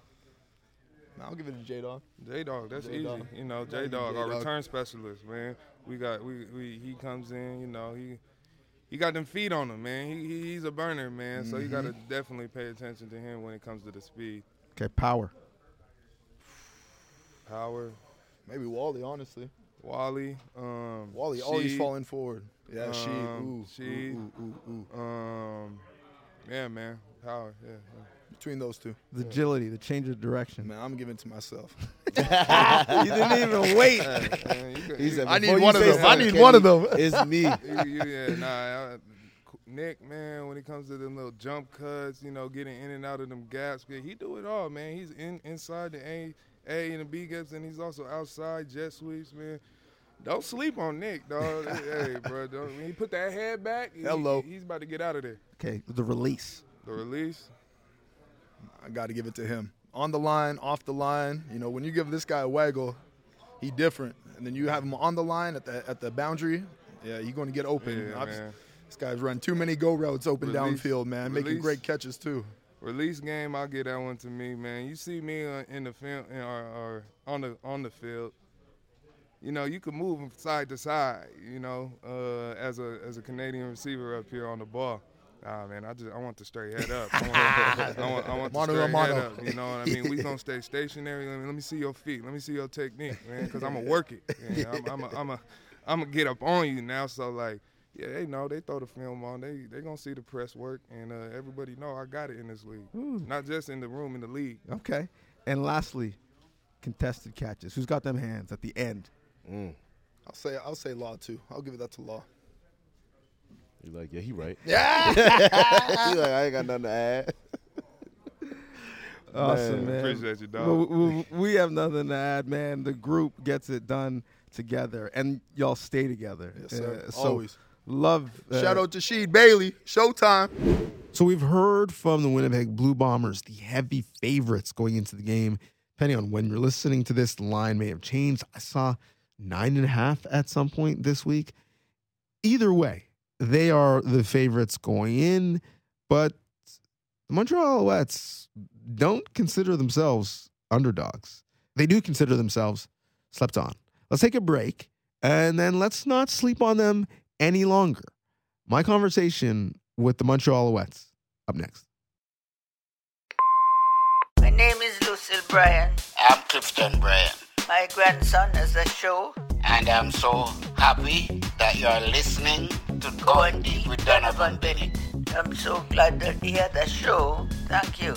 I'll give it to J Dog. J Dog, that's J-Dog. easy. You know, Yeah, J Dog, our J-Dog. return specialist, man. We got we, we he comes in, you know, he he got them feet on him, man. He, he he's a burner, man. So you got to definitely pay attention to him when it comes to the speed, Okay, power. power. Maybe Wally, honestly. Wally, um, Wally always Sheed, falling forward. Yeah, she. um, Ooh, Sheed, ooh, ooh, ooh, ooh. um, yeah, man, power, yeah. yeah. Between those two, The agility, the change of direction. man, I'm giving it to myself. You didn't even wait. Man, you could- He you- said, I need "Before you one of say them. I something, need Kenny, one of them." It's me. you, you, yeah, nah, I, Nick, man, when it comes to them little jump cuts, you know, getting in and out of them gaps, he do it all, man. He's in inside the A, A and the B gaps, and he's also outside jet sweeps, man. Don't sleep on Nick, dog. Hey, bro, don't, when he put that head back, he- Hello. he's about to get out of there. Okay, the release. The release, I got to give it to him. on the line, off the line. You know, when you give this guy a waggle, he different. And then you have him on the line at the at the boundary. Yeah, he's going to get open. Yeah, man. This guy's run too many go routes open Release, downfield, man, making release. great catches too. Release game, I'll get that one to me, man. You see me uh, in the field or, or on the on the field. You know, you can move from side to side. You know, uh, as a as a Canadian receiver up here on the ball. Nah, man, I just I want the straight head up. I want, I want, I want the Mano straight a mano. head up. You know what I mean? We gonna stay stationary. Let me, let me see your feet. Let me see your technique, man, because I'm gonna work it. Yeah, I'm, I'm a, I'm a, I'm gonna get up on you now. So like. Yeah, they know. They throw the film on. They they gonna see the press work, and uh, everybody know I got it in this league. Ooh. Not just in the room, in the league. Okay. And lastly, contested catches. Who's got them hands at the end? Mm. I'll say I'll say Law too. I'll give it that to Law. You're like, yeah, he right. Yeah. He like, I ain't got nothing to add. Awesome, man. Appreciate you, dog. Well, we, we have nothing to add, man. The group gets it done together, and y'all stay together. Yes, sir. Uh, so Always. Love. Uh, Shout out to Sheed Bailey. Showtime. So we've heard from the Winnipeg Blue Bombers, the heavy favorites going into the game. Depending on when you're listening to this, the line may have changed. I saw nine and a half at some point this week. Either way, they are the favorites going in, but the Montreal Alouettes don't consider themselves underdogs. They do consider themselves slept on. Let's take a break, and then let's not sleep on them any longer. My conversation with the Montreal Alouettes up next. My name is Lucille Bryan. I'm Clifton Bryan. My grandson has a show. And I'm so happy that you're listening to Going Deep with Donovan Bennett. I'm so glad that he had a show. Thank you.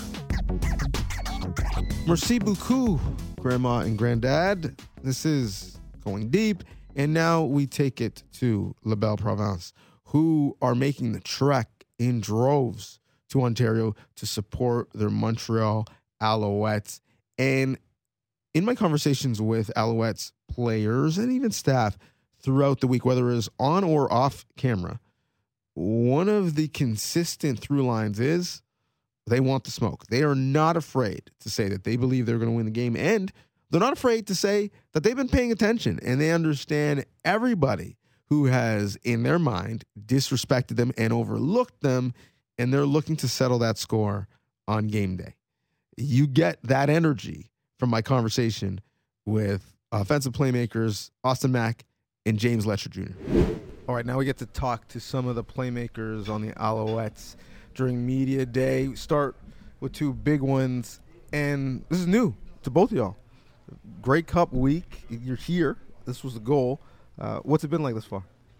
Merci beaucoup, Grandma and Granddad. This is Going Deep. And now we take it to La Belle Province, who are making the trek in droves to Ontario to support their Montreal Alouettes. And in my conversations with Alouettes players and even staff throughout the week, whether it was on or off camera, one of the consistent through lines is they want the smoke. They are not afraid to say that they believe they're going to win the game, and they're not afraid to say that they've been paying attention and they understand everybody who has, in their mind, disrespected them and overlooked them, and they're looking to settle that score on game day. You get that energy from my conversation with offensive playmakers Austin Mack and James Letcher Junior All right, now we get to talk to some of the playmakers on the Alouettes during media day. We start with two big ones, and this is new to both of y'all. Grey Cup week. You're here. This was the goal. Uh, what's it been like this far?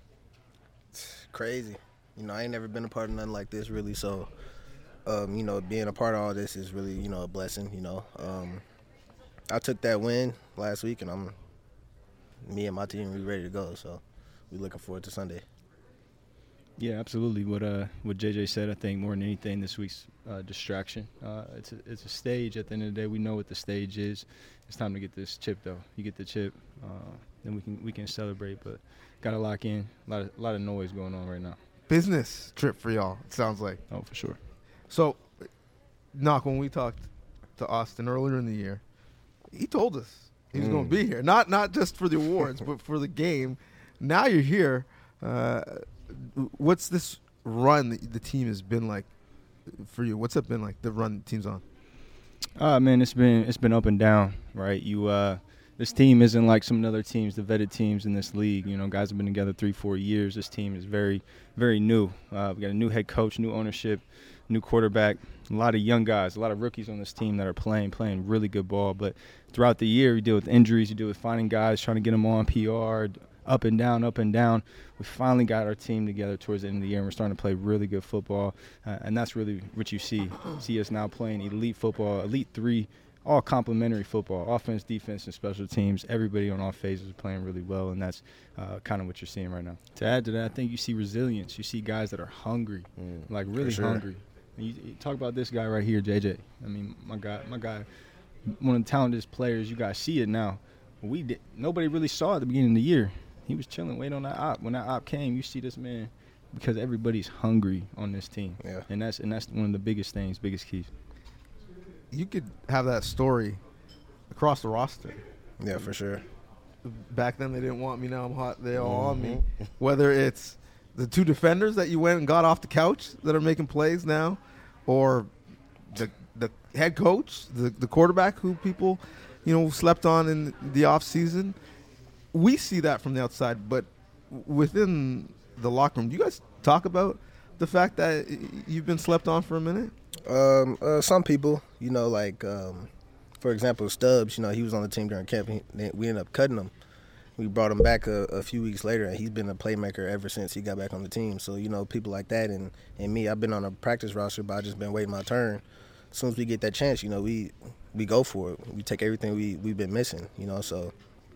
It's crazy. You know, I ain't never been a part of nothing like this, really. So, um, you know, being a part of all this is really, you know, a blessing. You know, um, I took that win last week, and I'm, me and my team, we ready to go. So, we looking forward to Sunday. Yeah, absolutely. What uh, what J J said, I think more than anything, this week's uh, distraction. Uh, it's a, it's a stage. At the end of the day, we know what the stage is. It's time to get this chip, though. You get the chip, uh, then we can we can celebrate. But gotta lock in. A lot of a lot of noise going on right now. Business trip for y'all, it sounds like. Oh, for sure. So, Knock, when we talked to Austin earlier in the year, he told us he was Mm. going to be here. Not not just for the awards, but for the game. Now you're here. Uh, what's this run that the team has been like for you? What's it been like, the run the team's on? Uh, man, it's been it's been up and down, right? You uh, this team isn't like some other teams, the vetted teams in this league. You know, guys have been together three, four years. This team is very, very new. Uh, we got a new head coach, new ownership, new quarterback, a lot of young guys, a lot of rookies on this team that are playing, playing really good ball. But throughout the year, you deal with injuries, you deal with finding guys, trying to get them on P R, up and down, up and down. We finally got our team together towards the end of the year, and we're starting to play really good football. Uh, and that's really what you see. See us now playing elite football, elite three, all complementary football, offense, defense, and special teams. Everybody on all phases is playing really well, and that's uh, kind of what you're seeing right now. To add to that, I think you see resilience. You see guys that are hungry, Mm, like really sure. hungry. And you, you talk about this guy right here, J J. I mean, my guy, my guy, one of the talented players. You guys see it now. We did. Nobody really saw it at the beginning of the year. He was chilling, waiting on that op. When that op came, you see this man, because everybody's hungry on this team. Yeah. And that's and that's one of the biggest things, biggest keys. you could have that story across the roster. Yeah, for sure. Back then they didn't want me. Now I'm hot. They're all on me. Whether it's the two defenders that you went and got off the couch that are making plays now, or the the head coach, the, the quarterback who people, you know, slept on in the off season. We see that from the outside, but within the locker room, do you guys talk about the fact that you've been slept on for a minute? Um, uh, some people, you know, like um, for example, Stubbs. You know, he was on the team during camp. He, we ended up cutting him. We brought him back a, a few weeks later, and he's been a playmaker ever since he got back on the team. So, you know, people like that, and, and me, I've been on a practice roster, but I've just been waiting my turn. As soon as we get that chance, you know, we we go for it. We take everything we, we've been missing, you know. So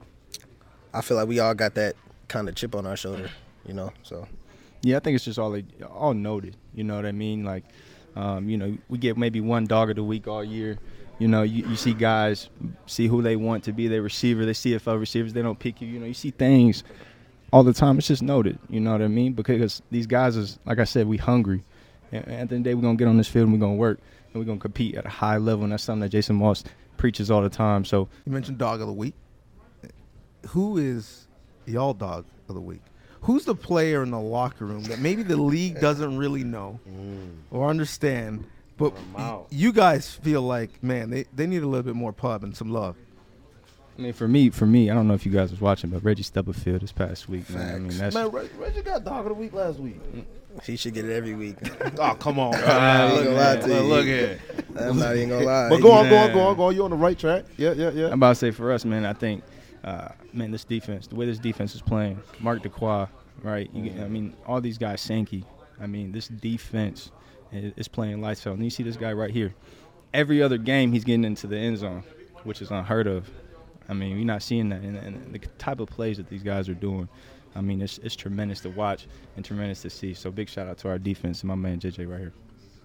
I feel like we all got that kind of chip on our shoulder, you know. So yeah, I think it's just all all noted. You know what I mean? Like, um, you know, we get maybe one dog of the week all year. You know, you, you see guys see who they want to be their receiver. They C F L receivers. They don't pick you. You know, you see things all the time. It's just noted. You know what I mean? Because these guys is, like I said, we hungry. And at the end of the day, we're going to get on this field and we're going to work. And we're going to compete at a high level. And that's something that Jason Moss preaches all the time. So you mentioned dog of the week. Who is y'all dog of the week? Who's the player in the locker room that maybe the league doesn't really know or understand, but you guys feel like, man, they, they need a little bit more pub and some love? I mean, for me, for me, I don't know if you guys was watching, but Reggie Stubblefield this past week, man. I mean, that's Man, Reg- Reggie got dog of the week last week. He should get it every week. Oh, come on. I'm look, not lie to you. look here. I'm not even going to lie. But go on, go on, go on, go on. You're on the right track. Yeah, yeah, yeah. I'm about to say for us, man, I think, uh, man, this defense, the way this defense is playing, Mark Duquois, right? You get, I mean, all these guys, Sankey. I mean, this defense is, is playing lights out. And you see this guy right here. Every other game, he's getting into the end zone, which is unheard of. I mean, you're not seeing that. And, and the type of plays that these guys are doing, I mean, it's, it's tremendous to watch and tremendous to see. So big shout out to our defense and my man J J right here.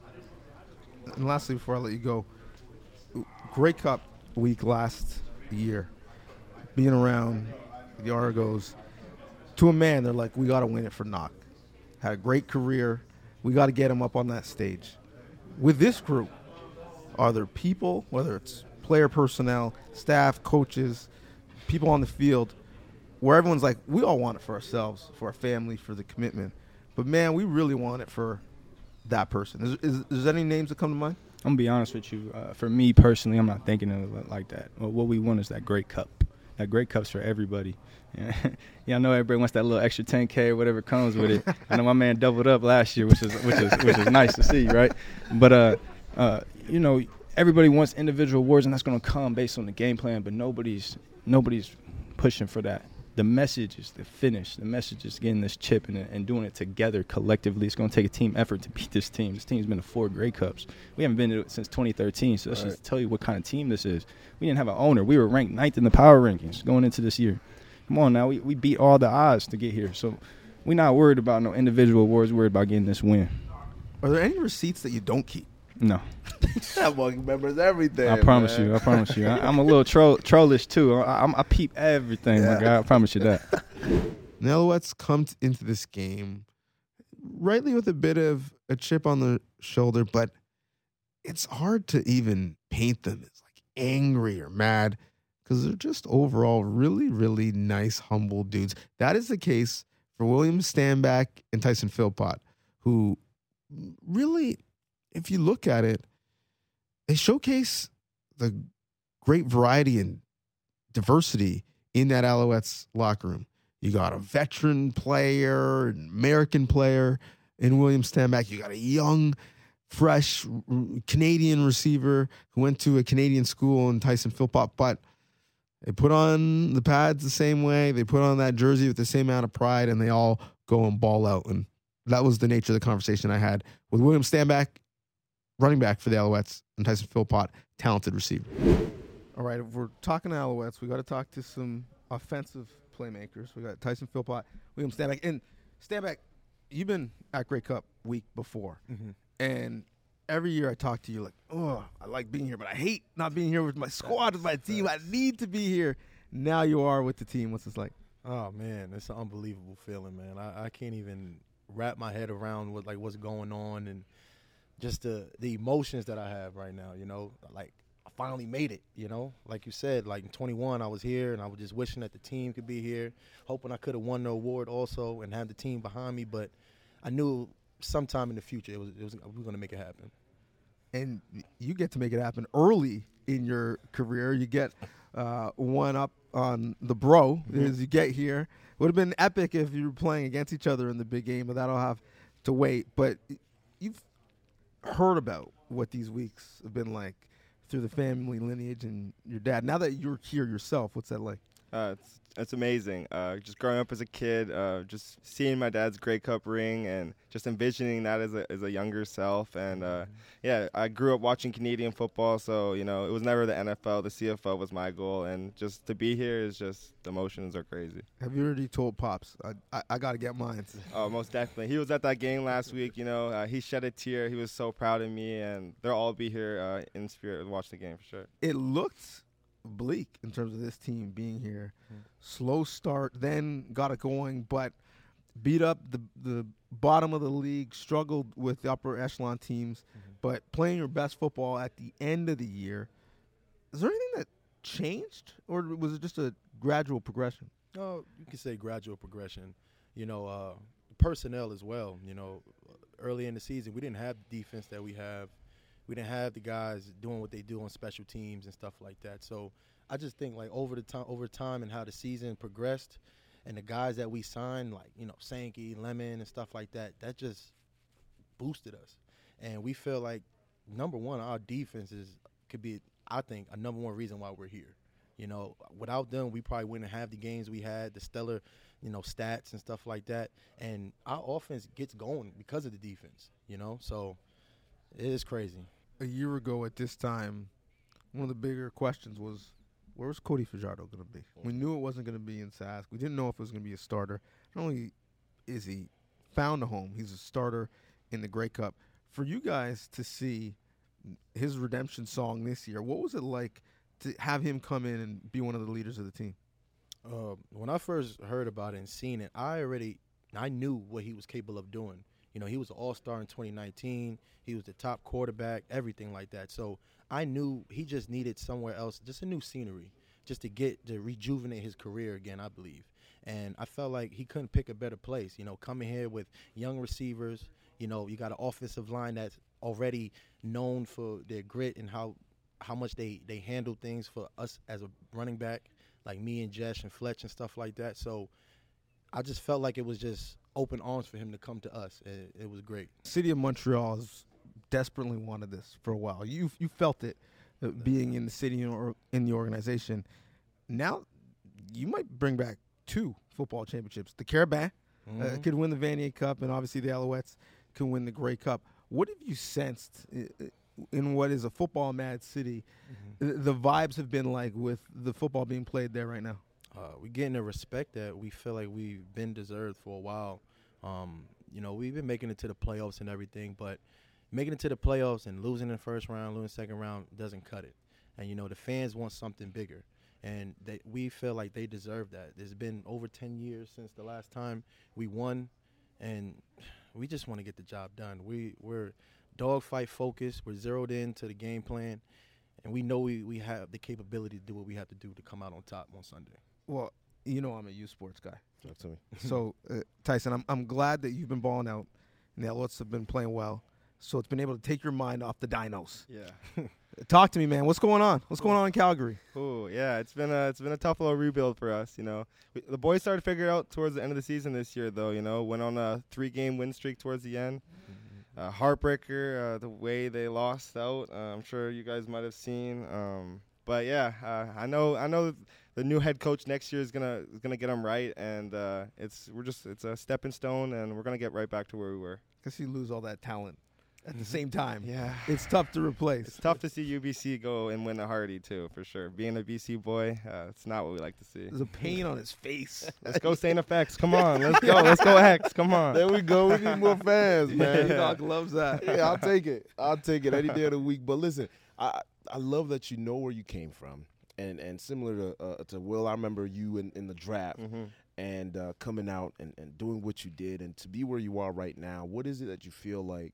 And lastly, before I let you go, Grey Cup week last year, being around the Argos, to a man, they're like, we got to win it for Knock. Had a great career. We got to get him up on that stage. With this group, are there people, whether it's player personnel, staff, coaches, people on the field, where everyone's like, we all want it for ourselves, for our family, for the commitment. But, man, we really want it for that person. Is, is, is there any names that come to mind? I'm going to be honest with you. Uh, for me personally, I'm not thinking of it like that. Well, what we want is that Grey Cup. That Grey Cup's for everybody. Yeah, yeah, I know everybody wants that little extra ten K or whatever comes with it. I know my man doubled up last year, which is which is which is nice to see, right? But uh, uh, you know, everybody wants individual awards, and that's going to come based on the game plan. But nobody's nobody's pushing for that. The message is the finish. The message is getting this chip and, and doing it together collectively. It's going to take a team effort to beat this team. This team's been to four Grey Cups. We haven't been to it since twenty thirteen, so let's Right. just tell you what kind of team this is. We didn't have an owner. We were ranked ninth in the power rankings going into this year. Come on now. We, we beat all the odds to get here. So we're not worried about no individual awards. We're worried about getting this win. Are there any receipts that you don't keep? No. That boy remembers everything. I promise man. you. I promise you. I, I'm a little troll, trollish, too. I, I'm, I peep everything, Yeah. my guy. I promise you that. The Alouettes come t- into this game rightly with a bit of a chip on the shoulder, but it's hard to even paint them as like angry or mad because they're just overall really, really nice, humble dudes. That is the case for William Stanback and Tyson Philpott, who really, if you look at it, they showcase the great variety and diversity in that Alouettes locker room. You got a veteran player, an American player in William Stanback. You got a young, fresh Canadian receiver who went to a Canadian school in Tyson Philpott. But they put on the pads the same way. They put on that jersey with the same amount of pride, and they all go and ball out. And that was the nature of the conversation I had with William Stanback, running back for the Alouettes, and Tyson Philpott, talented receiver. All right, if we're talking to Alouettes, we got to talk to some offensive playmakers. We got Tyson Philpott, William Stanback. And Stanback, you've been at Grey Cup week before. Mhm. And every year I talk to you like, oh, I like being here, but I hate not being here with my squad, with my team. I need to be here. Now you are with the team. What's this like? Oh man, it's an unbelievable feeling, man. I, I can't even wrap my head around what like what's going on, and just the the emotions that I have right now. You know, like I finally made it. You know, like you said, like in twenty-one, I was here, and I was just wishing that the team could be here, hoping I could have won the award also and have the team behind me. But I knew sometime in the future it was, it was we were going to make it happen. And you get to make it happen early in your career. You get uh, one up on the bro Mhm. as you get here. Would have been epic if you were playing against each other in the big game, but that'll have to wait. But you've heard about what these weeks have been like through the family lineage and your dad. Now that you're here yourself, what's that like? Uh, it's it's amazing. Uh, just growing up as a kid, uh, just seeing my dad's Grey Cup ring and just envisioning that as a as a younger self. And uh, yeah, I grew up watching Canadian football, so you know it was never the N F L. The C F L was my goal, and just to be here is just the emotions are crazy. Have you already told Pops, I, I, I got to get mine? Oh, most definitely. He was at that game last week. You know, uh, he shed a tear. He was so proud of me, and they'll all be here uh, in spirit to watch the game for sure. It looked bleak in terms of this team being here. Mm. Slow start, then got it going, but beat up the the bottom of the league, struggled with the upper echelon teams, Mm-hmm. but playing your best football at the end of the year. Is there anything that changed, or was it just a gradual progression? Oh, you can say gradual progression. You know, uh, personnel as well. You know, early in the season, we didn't have the defense that we have. We didn't have the guys doing what they do on special teams and stuff like that. So I just think like over the time, over time, and how the season progressed, and the guys that we signed, like you know Sankey, Lemon, and stuff like that, that just boosted us. And we feel like number one, our defense is could be, I think, a number one reason why we're here. You know, without them, we probably wouldn't have the games we had, the stellar, you know, stats and stuff like that. And our offense gets going because of the defense. You know, so it is crazy. A year ago at this time, one of the bigger questions was, where was Cody Fajardo going to be? We knew it wasn't going to be in Sask. We didn't know if it was going to be a starter. Not only is he found a home, he's a starter in the Grey Cup. For you guys to see his redemption song this year, what was it like to have him come in and be one of the leaders of the team? Uh, when I first heard about it and seen it, I already I knew what he was capable of doing. You know, he was an all-star in twenty nineteen. He was the top quarterback, everything like that. So I knew he just needed somewhere else, just a new scenery, just to get to rejuvenate his career again, I believe. And I felt like he couldn't pick a better place. You know, coming here with young receivers, you know, you got an offensive line that's already known for their grit and how how much they, they handle things for us as a running back, like me and Jesh and Fletch and stuff like that. So I just felt like it was just open arms for him to come to us. It, it was great. City of Montreal has desperately wanted this for a while. You you felt it uh, being in the city or in the organization. Now you might bring back two football championships. The Carabin uh, Mhm. could win the Vanier Cup, and obviously the Alouettes can win the Grey Cup. What have you sensed uh, in what is a football mad city? Mm-hmm. The vibes have been like with the football being played there right now. Uh, we're getting the respect that we feel like we've been deserved for a while. Um, you know, we've been making it to the playoffs and everything, but making it to the playoffs and losing in the first round, losing second round doesn't cut it. And, you know, the fans want something bigger. And they, we feel like they deserve that. It's been over ten years since the last time we won, and we just want to get the job done. We, we're dogfight focused. We're zeroed in to the game plan, and we know we, we have the capability to do what we have to do to come out on top on Sunday. Well, you know I'm a youth sports guy. Talk to me. So, uh, Tyson, I'm I'm glad that you've been balling out, and the Alouettes have been playing well. So it's been able to take your mind off the Dinos. Yeah. Talk to me, man. What's going on? What's going on in Calgary? Oh yeah, it's been a it's been a tough little rebuild for us. You know, we, the boys started to figure it out towards the end of the season this year, though. You know, went on a three-game win streak towards the end. Uh, heartbreaker, uh, the way they lost out. Uh, I'm sure you guys might have seen. Um, but yeah, uh, I know I know the new head coach next year is gonna is gonna get them right, and uh, it's we're just it's a stepping stone, and we're gonna get right back to where we were. Because you lose all that talent at the same time. Yeah. It's tough to replace. It's tough to see U B C go and win a Hardy, too, for sure. Being a B C boy, uh, it's not what we like to see. There's a pain on his face. Let's go Saint F X. Come on. Let's go. Let's go X. Come on. There we go. We need more fans, man. Yeah. Doc loves that. Yeah, I'll take it. I'll take it any day of the week. But listen, I I love that you know where you came from. And and similar to uh, to Will, I remember you in, in the draft Mhm. and uh, coming out and, and doing what you did. And to be where you are right now, what is it that you feel like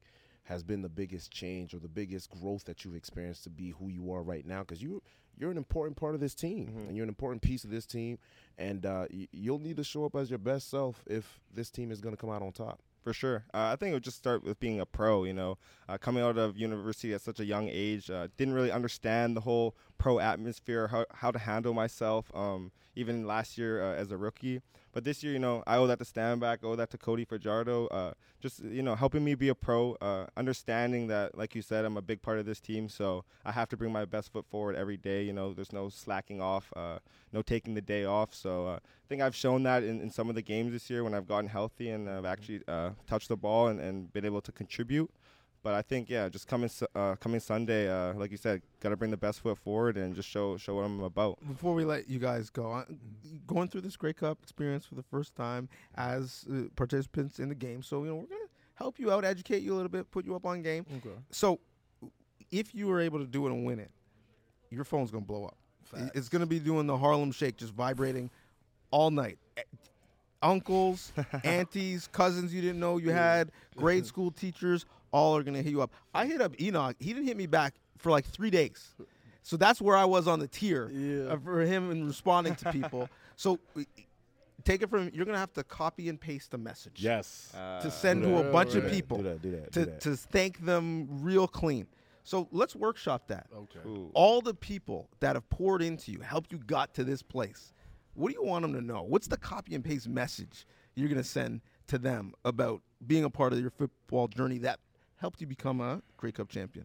has been the biggest change or the biggest growth that you've experienced to be who you are right now? Because you, you're an important part of this team, Mm-hmm. and you're an important piece of this team, and uh, y- you'll need to show up as your best self if this team is going to come out on top. For sure. Uh, I think it would just start with being a pro, you know. Uh, coming out of university at such a young age, uh, didn't really understand the whole pro atmosphere, how, how to handle myself, um, even last year uh, as a rookie. But this year, you know, I owe that to Stanback, I owe that to Cody Fajardo, uh, just, you know, helping me be a pro, uh, understanding that, like you said, I'm a big part of this team, so I have to bring my best foot forward every day. You know, there's no slacking off, uh, no taking the day off. So uh, I think I've shown that in, in some of the games this year when I've gotten healthy and I've actually uh, touched the ball and, and been able to contribute. But I think, yeah, just coming uh, coming Sunday, uh, like you said, got to bring the best foot forward and just show show what I'm about. Before we let you guys go, uh, going through this Grey Cup experience for the first time as uh, participants in the game, so you know we're gonna help you out, educate you a little bit, put you up on game. Okay. So, if you were able to do it and win it, your phone's gonna blow up. Facts. It's gonna be doing the Harlem Shake, just vibrating all night. Uncles, aunties, cousins you didn't know you had, grade school teachers, all are going to hit you up. I hit up Enoch. He didn't hit me back for like three days. So that's where I was on the tier Yeah. uh, for him and responding to people. So uh, take it from, you're going to have to copy and paste a message. Yes. To send Do to that. a bunch Do of that. people. Do that, do that, to, do that. to thank them real clean. So let's workshop that. Okay. Ooh. All the people that have poured into you, helped you got to this place. What do you want them to know? What's the copy and paste message you're going to send to them about being a part of your football journey that helped you become a Grey Cup champion?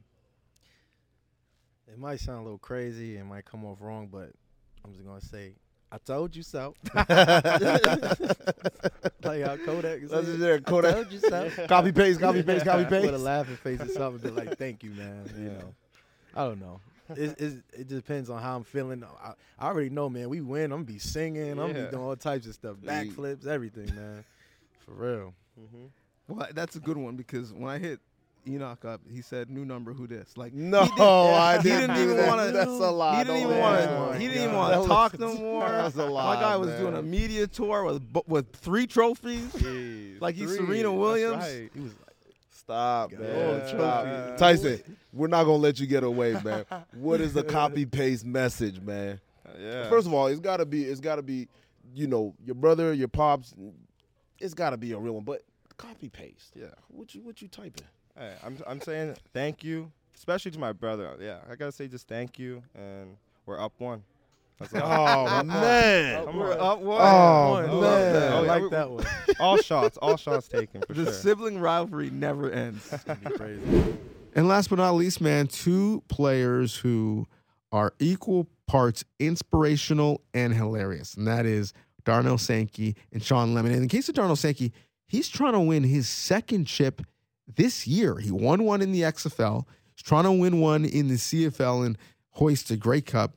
It might sound a little crazy and might come off wrong, but I'm just going to say, I told you so. Like how Kodak is That's saying, there, Kodak. I told you so. Copy, paste, copy, paste, copy, With a paste. laughing face or something, be like, thank you, man. You know, I don't know. It, it, it depends on how I'm feeling. I, I already know, man, we win, I'm going to be singing. I'm going to Yeah. be doing all types of stuff. Backflips, everything, man. For real. Mm-hmm. Well, that's a good one because when I hit Enoch up, he said, "New number, who this?" Like, No, he did, I he didn't didn't do even that. want to. That's a lie. He didn't Don't even lie. want Oh to. my He didn't even God. want to That talk was- no more. that's a lie, My guy was man. doing a media tour with bu- with three trophies, Jeez, like he's three. Serena Williams. That's right. He was Stop, Got man. all the Stop. trophies. Tyson, we're not gonna let you get away, man. What is the copy paste message, man? Yeah. First of all, it's gotta be, it's gotta be, you know, your brother, your pops. It's gotta be a real one, but copy paste. Yeah. What you, what you typing? Hey, I'm I'm saying thank you, especially to my brother. Yeah, I gotta say just thank you, and we're up one. That's all. Oh man, Come We're on. up one. Oh, One. man. I love that. I Oh, yeah, like we- that one. all shots, all shots taken for The sure. sibling rivalry never ends. It'd be crazy. And last but not least, man, two players who are equal parts inspirational and hilarious, and that is Darnell Sankey and Sean Lemon. And in the case of Darnell Sankey, he's trying to win his second chip this year. He won one in the X F L. He's trying to win one in the C F L and hoist a Grey Cup,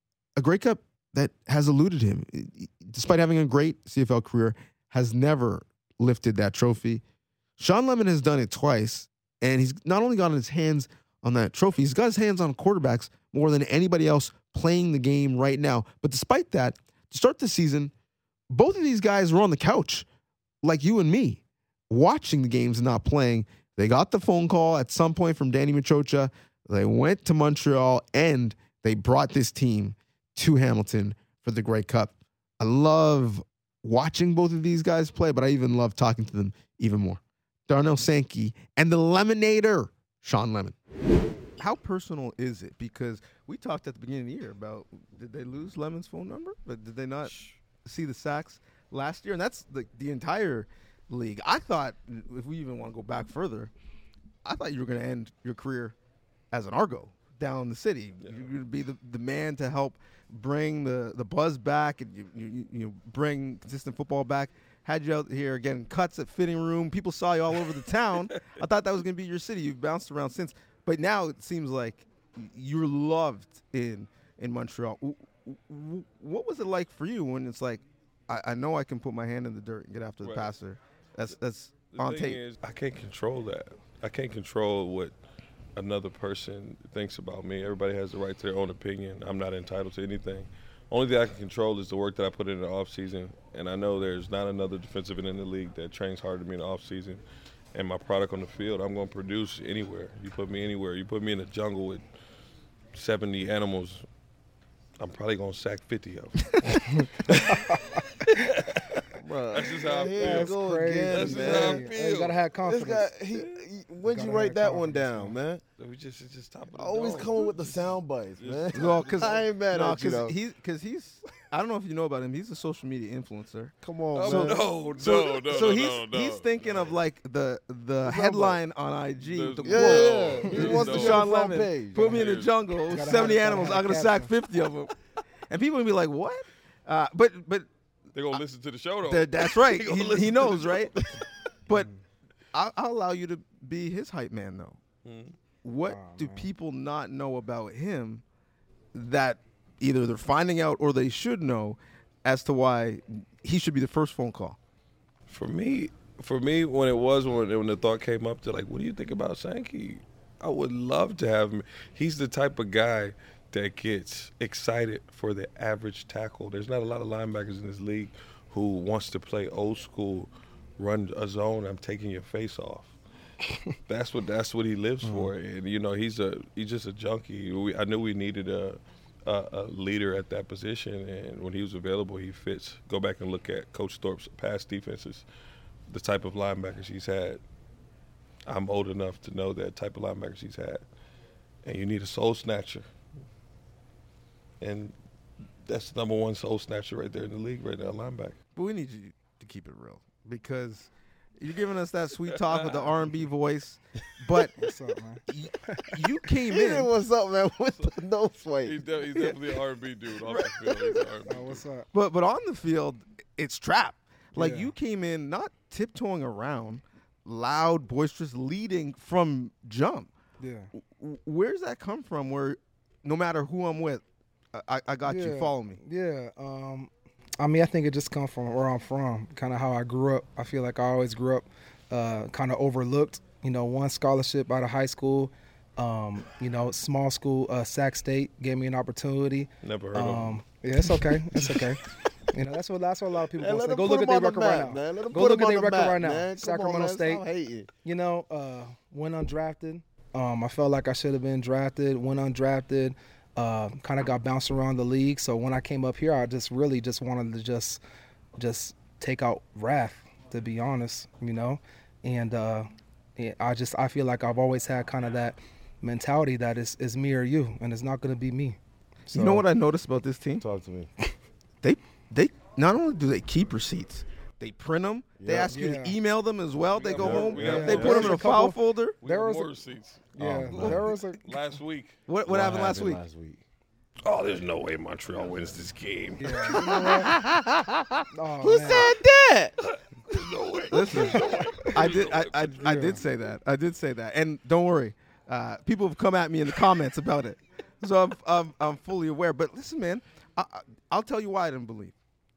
a Grey Cup that has eluded him. Despite having a great C F L career, has never lifted that trophy. Sean Lemon has done it twice, and he's not only gotten his hands on that trophy, he's got his hands on quarterbacks more than anybody else playing the game right now. But despite that, to start the season, both of these guys were on the couch, like you and me, watching the games and not playing. They got the phone call at some point from Danny Machocha. They went to Montreal, and they brought this team to Hamilton for the Grey Cup. I love watching both of these guys play, but I even love talking to them even more. Darnell Sankey and the Lemonator, Sean Lemon. How personal is it? Because we talked at the beginning of the year about, did they lose Lemon's phone number? But did they not see the sacks last year? And that's the, the entire league. I thought, if we even want to go back further, I thought you were going to end your career as an Argo down the city. Yeah. You're going to be the, the man to help bring the, the buzz back and you, you, you bring consistent football back. Had you out here getting cuts at fitting room. People saw you all over the town. I thought that was going to be your city. You've bounced around since. But now it seems like you're loved in in Montreal. What was it like for you when it's like, I, I know I can put my hand in the dirt and get after the right. passer? That's that's the on thing tape. Is, I can't control that. I can't control what another person thinks about me. Everybody has the right to their own opinion. I'm not entitled to anything. Only thing I can control is the work that I put in the off season, and I know there's not another defensive end in the league that trains harder than me in the off season. and my product on the field, I'm going to produce anywhere. You put me anywhere. You put me in the jungle with seventy animals, I'm probably going to sack fifty of them. Bruh, That's just how I here feel. you go again, That's just man. how I Hey, feel. you gotta have confidence. This guy, he, he, when'd you write that one down, man? We just, it's just top of the Always dome. coming with the sound bites, man. Well, because I ain't mad no, at you, though. he's because he's. I don't know if you know about him. He's a social media influencer. Come on, Oh, man. no, So, no, no, so no, he's no, no, he's thinking of like the the up, headline on I G. There's The no- quote. Yeah, There's he wants no- to show Sean the front Lemon, page. put me in the There's- jungle, Gotta seventy have- animals. gotta I'm gonna have sack caption. fifty of them, and people gonna be like, "What?" Uh, but but They're going to listen to the show, though. That, that's right. They gonna he, listen he to the knows, show. right? But I'll, I'll allow you to be his hype man, though. Mhm. What Oh, do man. people not know about him that either they're finding out or they should know as to why he should be the first phone call? For me, for me, when it was when, when the thought came up to like, what do you think about Sankey? I would love to have him. He's the type of guy that gets excited for the average tackle. There's not a lot of linebackers in this league who wants to play old school, run a zone. I'm taking your face off. that's what that's what he lives for. And you know, he's a he's just a junkie. We, I knew we needed a, a a leader at that position, and when he was available, he fits. Go back and look at Coach Thorpe's past defenses, the type of linebackers he's had. I'm old enough to know that type of linebackers he's had, and you need a soul snatcher, and that's the number one soul snatcher right there in the league right now, linebacker. But we need you to keep it real because you're giving us that sweet talk with the R and B voice, but What's up, man? y- you came He did in. what's up, man, with the nose swipe. He's, de- he's definitely an R and B dude off the field. He's an R and B Oh, what's up? But but on the field, it's trap. Like Yeah. you came in not tiptoeing around, loud, boisterous, leading from jump. Yeah. W- Where's that come from? Where no matter who I'm with, I, I- I got you. Yeah. Follow me. Yeah. Um, I mean, I think it just comes from where I'm from, kind of how I grew up. I feel like I always grew up uh, kind of overlooked. You know, one scholarship out of high school. Um, you know, small school, uh, Sac State gave me an opportunity. Never heard of him. Um, yeah, it's okay. It's okay. You know, that's what that's what a lot of people Man, go let say. him Go put look at him their on the record right map, now. man. Let him Go put look him at on their the record map, right now. man. Come on, Sacramento man. State. Stop hating. You know, uh, went undrafted. Um, I felt like I should have been drafted. Went undrafted. Uh, kind of got bounced around the league. So when I came up here, I just really just wanted to just just take out wrath, to be honest. You know, and uh, yeah, I just I feel like I've always had kind of that mentality that is is me or you, and it's not going to be me. So, You know what I noticed about this team? Talk to me. They they not only do they keep receipts, they print them. They Yeah. ask you Yeah. to email them as well. They go more- home. we got They more. put them in There's a a couple- file folder. We There got was more a- receipts. Yeah, Oh, there was a Last week. What what happened last week? Last week. Oh, there's no way Montreal wins this game. yeah, you know what? Oh, Who man. said that? There's no way. Listen, I did I, I, I Yeah. did say that. I did say that. And don't worry, uh, people have come at me in the comments about it, so I'm I'm, I'm fully aware. But listen, man, I, I- I'll tell you why I didn't believe,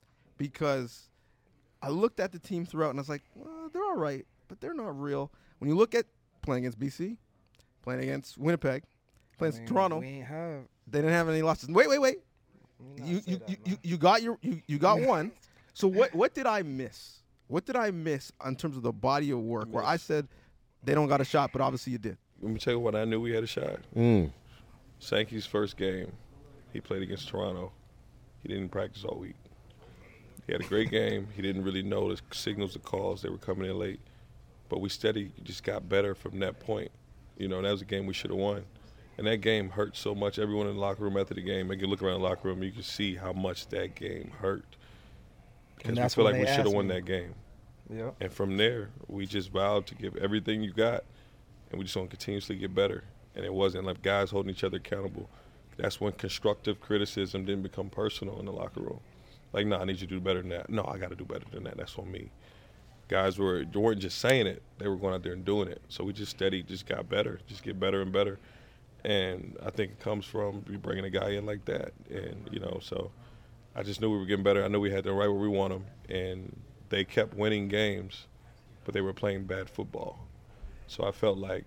because I looked at the team throughout and I was like, well, they're all right, but they're not real. When you look at playing against B C, playing against Winnipeg, playing I mean, against Toronto, We ain't have. they didn't have any losses. Wait, wait, wait. let me not You say you, that, you, man. you you got your you, you got one. So what what did I miss? What did I miss in terms of the body of work where I said they don't got a shot, but obviously you did? Let me tell you what I knew we had a shot. Mm. Sankey's first game, he played against Toronto. He didn't practice all week. He had a great game. He didn't really know the signals, the calls. They were coming in late. But we steady just got better from that point. You know, and that was a game we should have won. And that game hurt so much. Everyone in the locker room after the game, make you look around the locker room, you can see how much that game hurt. Because we that's feel when like we they should have asked won me. that game. Yeah. And from there, we just vowed to give everything you got, and we just want to continuously get better. And it wasn't like guys holding each other accountable. That's when constructive criticism didn't become personal in the locker room. Like, no, I need you to do better than that. No, I got to do better than that. That's on me. Guys were weren't just saying it; they were going out there and doing it. So we just steady, just got better, just get better and better. And I think it comes from you bringing a guy in like that, and you know, so I just knew we were getting better. I knew we had them right where we want them, and they kept winning games, but they were playing bad football. So I felt like,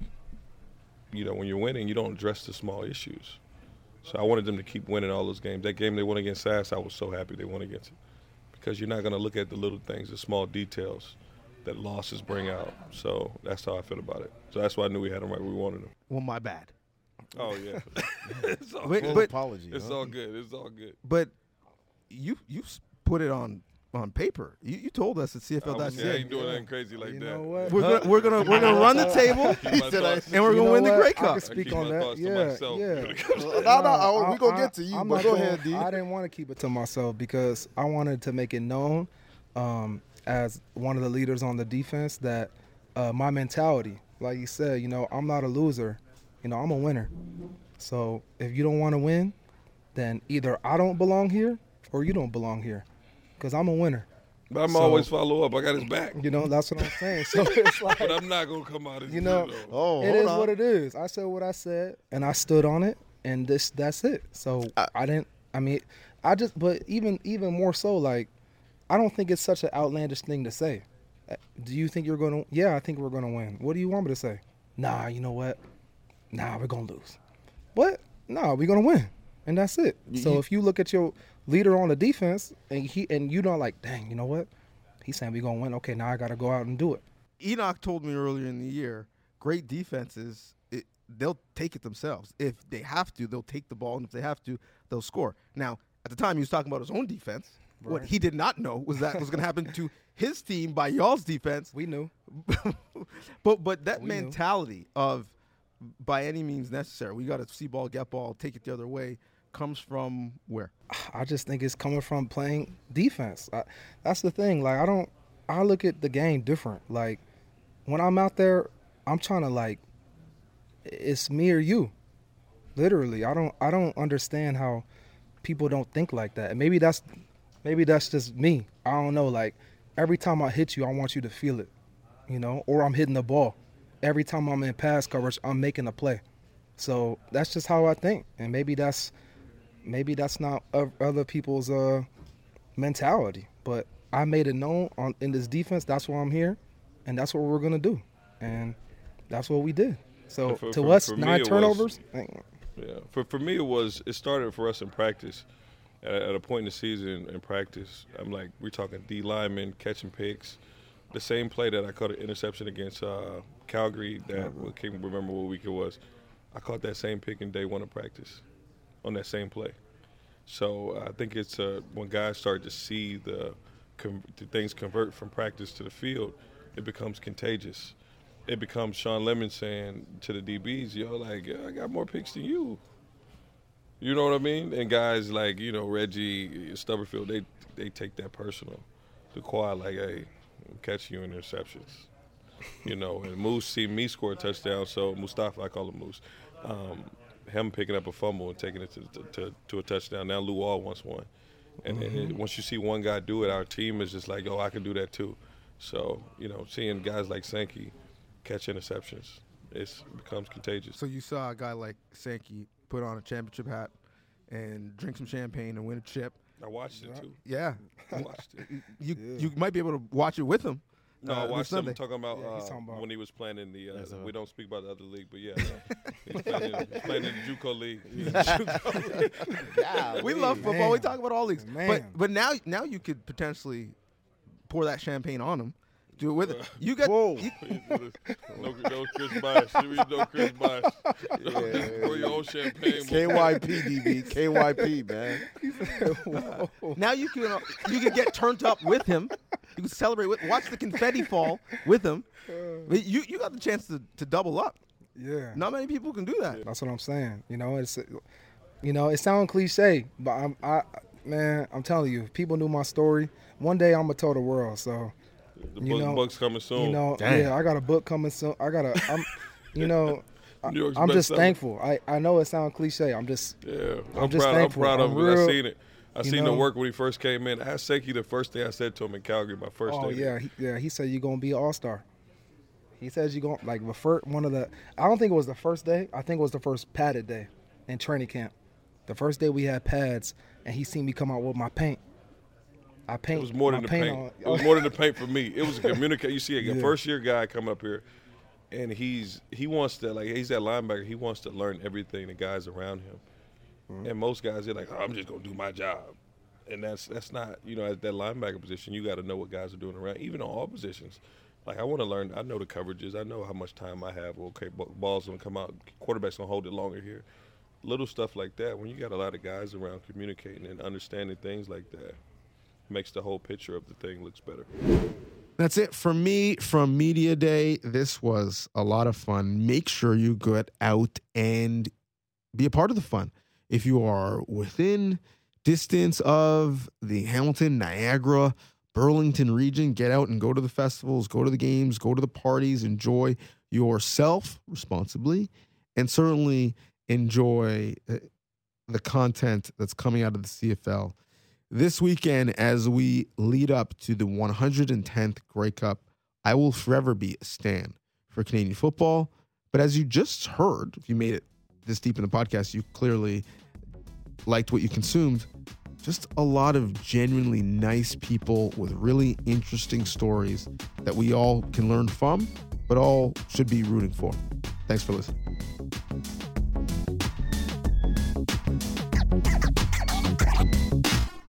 you know, when you're winning, you don't address the small issues. So I wanted them to keep winning all those games. That game they won against S A S, I was so happy they won against it, because you're not going to look at the little things, the small details. that losses bring out. So that's how I feel about it. So that's why I knew we had him right where we wanted him. Well, my bad. Oh yeah, it's all Wait, good. but- apology. It's huh? all good. It's all good. But you you s- put it on on paper. You, you told us at C F L I, dot was, C A. I ain't doing nothing crazy like You that. know what? We're gonna we're gonna we're gonna run the table, Keep my thoughts- and we're You gonna know win the what? Grey I Cup. can speak keep on my that. thoughts to Yeah, myself. yeah. No, no, no, we gonna I- get to you, I'm but not go gonna- ahead, D. I didn't want to keep it to myself because I wanted to make it known, um, as one of the leaders on the defense, that uh, my mentality, like you said, you know, I'm not a loser. You know, I'm a winner. So if you don't want to win, then either I don't belong here or you don't belong here, because I'm a winner. But I'm So- always follow up. I got his back. You know, that's what I'm saying. So it's like, But I'm not gonna come out as you know, zero. Oh, it hold is on. what it is. I said what I said, and I stood on it, and this that's it. So I didn't. I mean, I just. But even even more so, like, I don't think it's such an outlandish thing to say. Uh, Do you think you're gonna? Yeah, I think we're gonna win. What do you want me to say? Nah, you know what? Nah, we're gonna lose. What? Nah, we're gonna win, and that's it. So if you look at your leader on the defense, and he and you don't like, dang, you know what? He's saying we're gonna win. Okay, now I gotta go out and do it. Enoch told me earlier in the year, great defenses, it, they'll take it themselves. If they have to, they'll take the ball, and if they have to, they'll score. Now, at the time, he was talking about his own defense. What Right. he did not know was that was going to happen to his team by y'all's defense. We knew. but but that We knew. mentality of by any means necessary, we got to see ball, get ball, take it the other way, comes from where? I just think it's coming from playing defense. I, that's the thing. Like I don't. I look at the game different. Like when I'm out there, I'm trying to like. It's me or you. Literally, I don't. I don't understand how people don't think like that. And maybe that's, maybe that's just me. I don't know. Like every time I hit you, I want you to feel it. You know, or I'm hitting the ball. Every time I'm in pass coverage, I'm making a play. So that's just how I think. And maybe that's. Maybe that's not o- other people's uh, mentality, but I made it known on in this defense. That's why I'm here, and that's what we're gonna do, and that's what we did. So For- to for- us, for me, nine it turnovers. was- Yeah, for for me it was it started for us in practice. At, at a point in the season in practice, I'm like we're talking D linemen catching picks. The same play that I caught an interception against uh, Calgary. That I can't remember what week it was. I caught that same pick in day one of practice, on that same play. So I think it's uh, when guys start to see the, con- the things convert from practice to the field, it becomes contagious. It becomes Sean Lemon saying to the D Bs, yo, like, I got more picks than you. You know what I mean? And guys like, you know, Reggie, Stubberfield, they they take that personal. The quad, like, hey, I'm catching you in interceptions. You know, and Moose see me score a touchdown, so Mustafa, I call him Moose, um, him picking up a fumble and taking it to, to, to, to a touchdown. Now Lou All wants one. And, and it, once you see one guy do it, our team is just like, oh, I can do that too. So, you know, seeing guys like Sankey catch interceptions, it becomes contagious. So you saw a guy like Sankey put on a championship hat and drink some champagne and win a chip. I watched it too. Yeah, I watched it. You Yeah. you might be able to watch it with him. No, uh, I this watched him Sunday. talking about, Yeah, he's uh, talking about- when he was playing in the. Uh, Yes, sir. we don't speak about the other league, but yeah, he's playing in, he's playing in the JUCO league. Yeah, we love football. We talk about all leagues, Man. but but now now you could potentially pour that champagne on him. Do it with it. You got no, no Chris Bias. You know Chris Bias. Pour your own champagne. K Y P, D B. K Y P, man. now you can uh, you can get turned up with him. You can celebrate with watch the confetti fall with him. But you you got the chance to, to double up. Yeah. Not many people can do that. That's what I'm saying. You know, it's, you know, it sounds cliche, but I'm, I, man, I'm telling you, if people knew my story, one day I'm gonna tell the world. So, The you book, know, book's coming soon. You know, Dang. yeah, I got a book coming soon. I got a, I'm, you know, I, New York's I'm just bestseller. thankful. I, I know it sounds cliche. I'm just, Yeah, I'm, I'm, just proud. thankful. I'm proud of I'm him. 'Cause real, I seen it. I you seen know. the work when he first came in. I asked Sankey the first thing I said to him in Calgary, my first Oh day. yeah, he, yeah. He said you're gonna be an all star. He says you're going like the first one of the. I don't think it was the first day. I think it was the first padded day in training camp. The first day we had pads, and he seen me come out with my paint. I paint. It was more my than the paint. on- It was more than the paint for me. It was a communicate. You see a Yeah. first year guy come up here, and he's he wants to like he's that linebacker. He wants to learn everything the guys around him. Mm-hmm. And most guys they're like, oh, I'm just gonna do my job, and that's that's not you know at that linebacker position you got to know what guys are doing around. Even on all positions, Like, I want to learn. I know the coverages. I know how much time I have. Okay, ball's going to come out. Quarterback's going to hold it longer here. Little stuff like that. When you got a lot of guys around communicating and understanding things like that, makes the whole picture of the thing looks better. That's it for me from Media Day. This was a lot of fun. Make sure you get out and be a part of the fun. If you are within distance of the Hamilton, Niagara, Burlington region, get out and go to the festivals, go to the games, go to the parties, enjoy yourself responsibly, and certainly enjoy the content that's coming out of the C F L. This weekend, as we lead up to the one hundred tenth Grey Cup, I will forever be a stan for Canadian football. But as you just heard, if you made it this deep in the podcast, you clearly liked what you consumed. Just a lot of genuinely nice people with really interesting stories that we all can learn from, but all should be rooting for. Thanks for listening.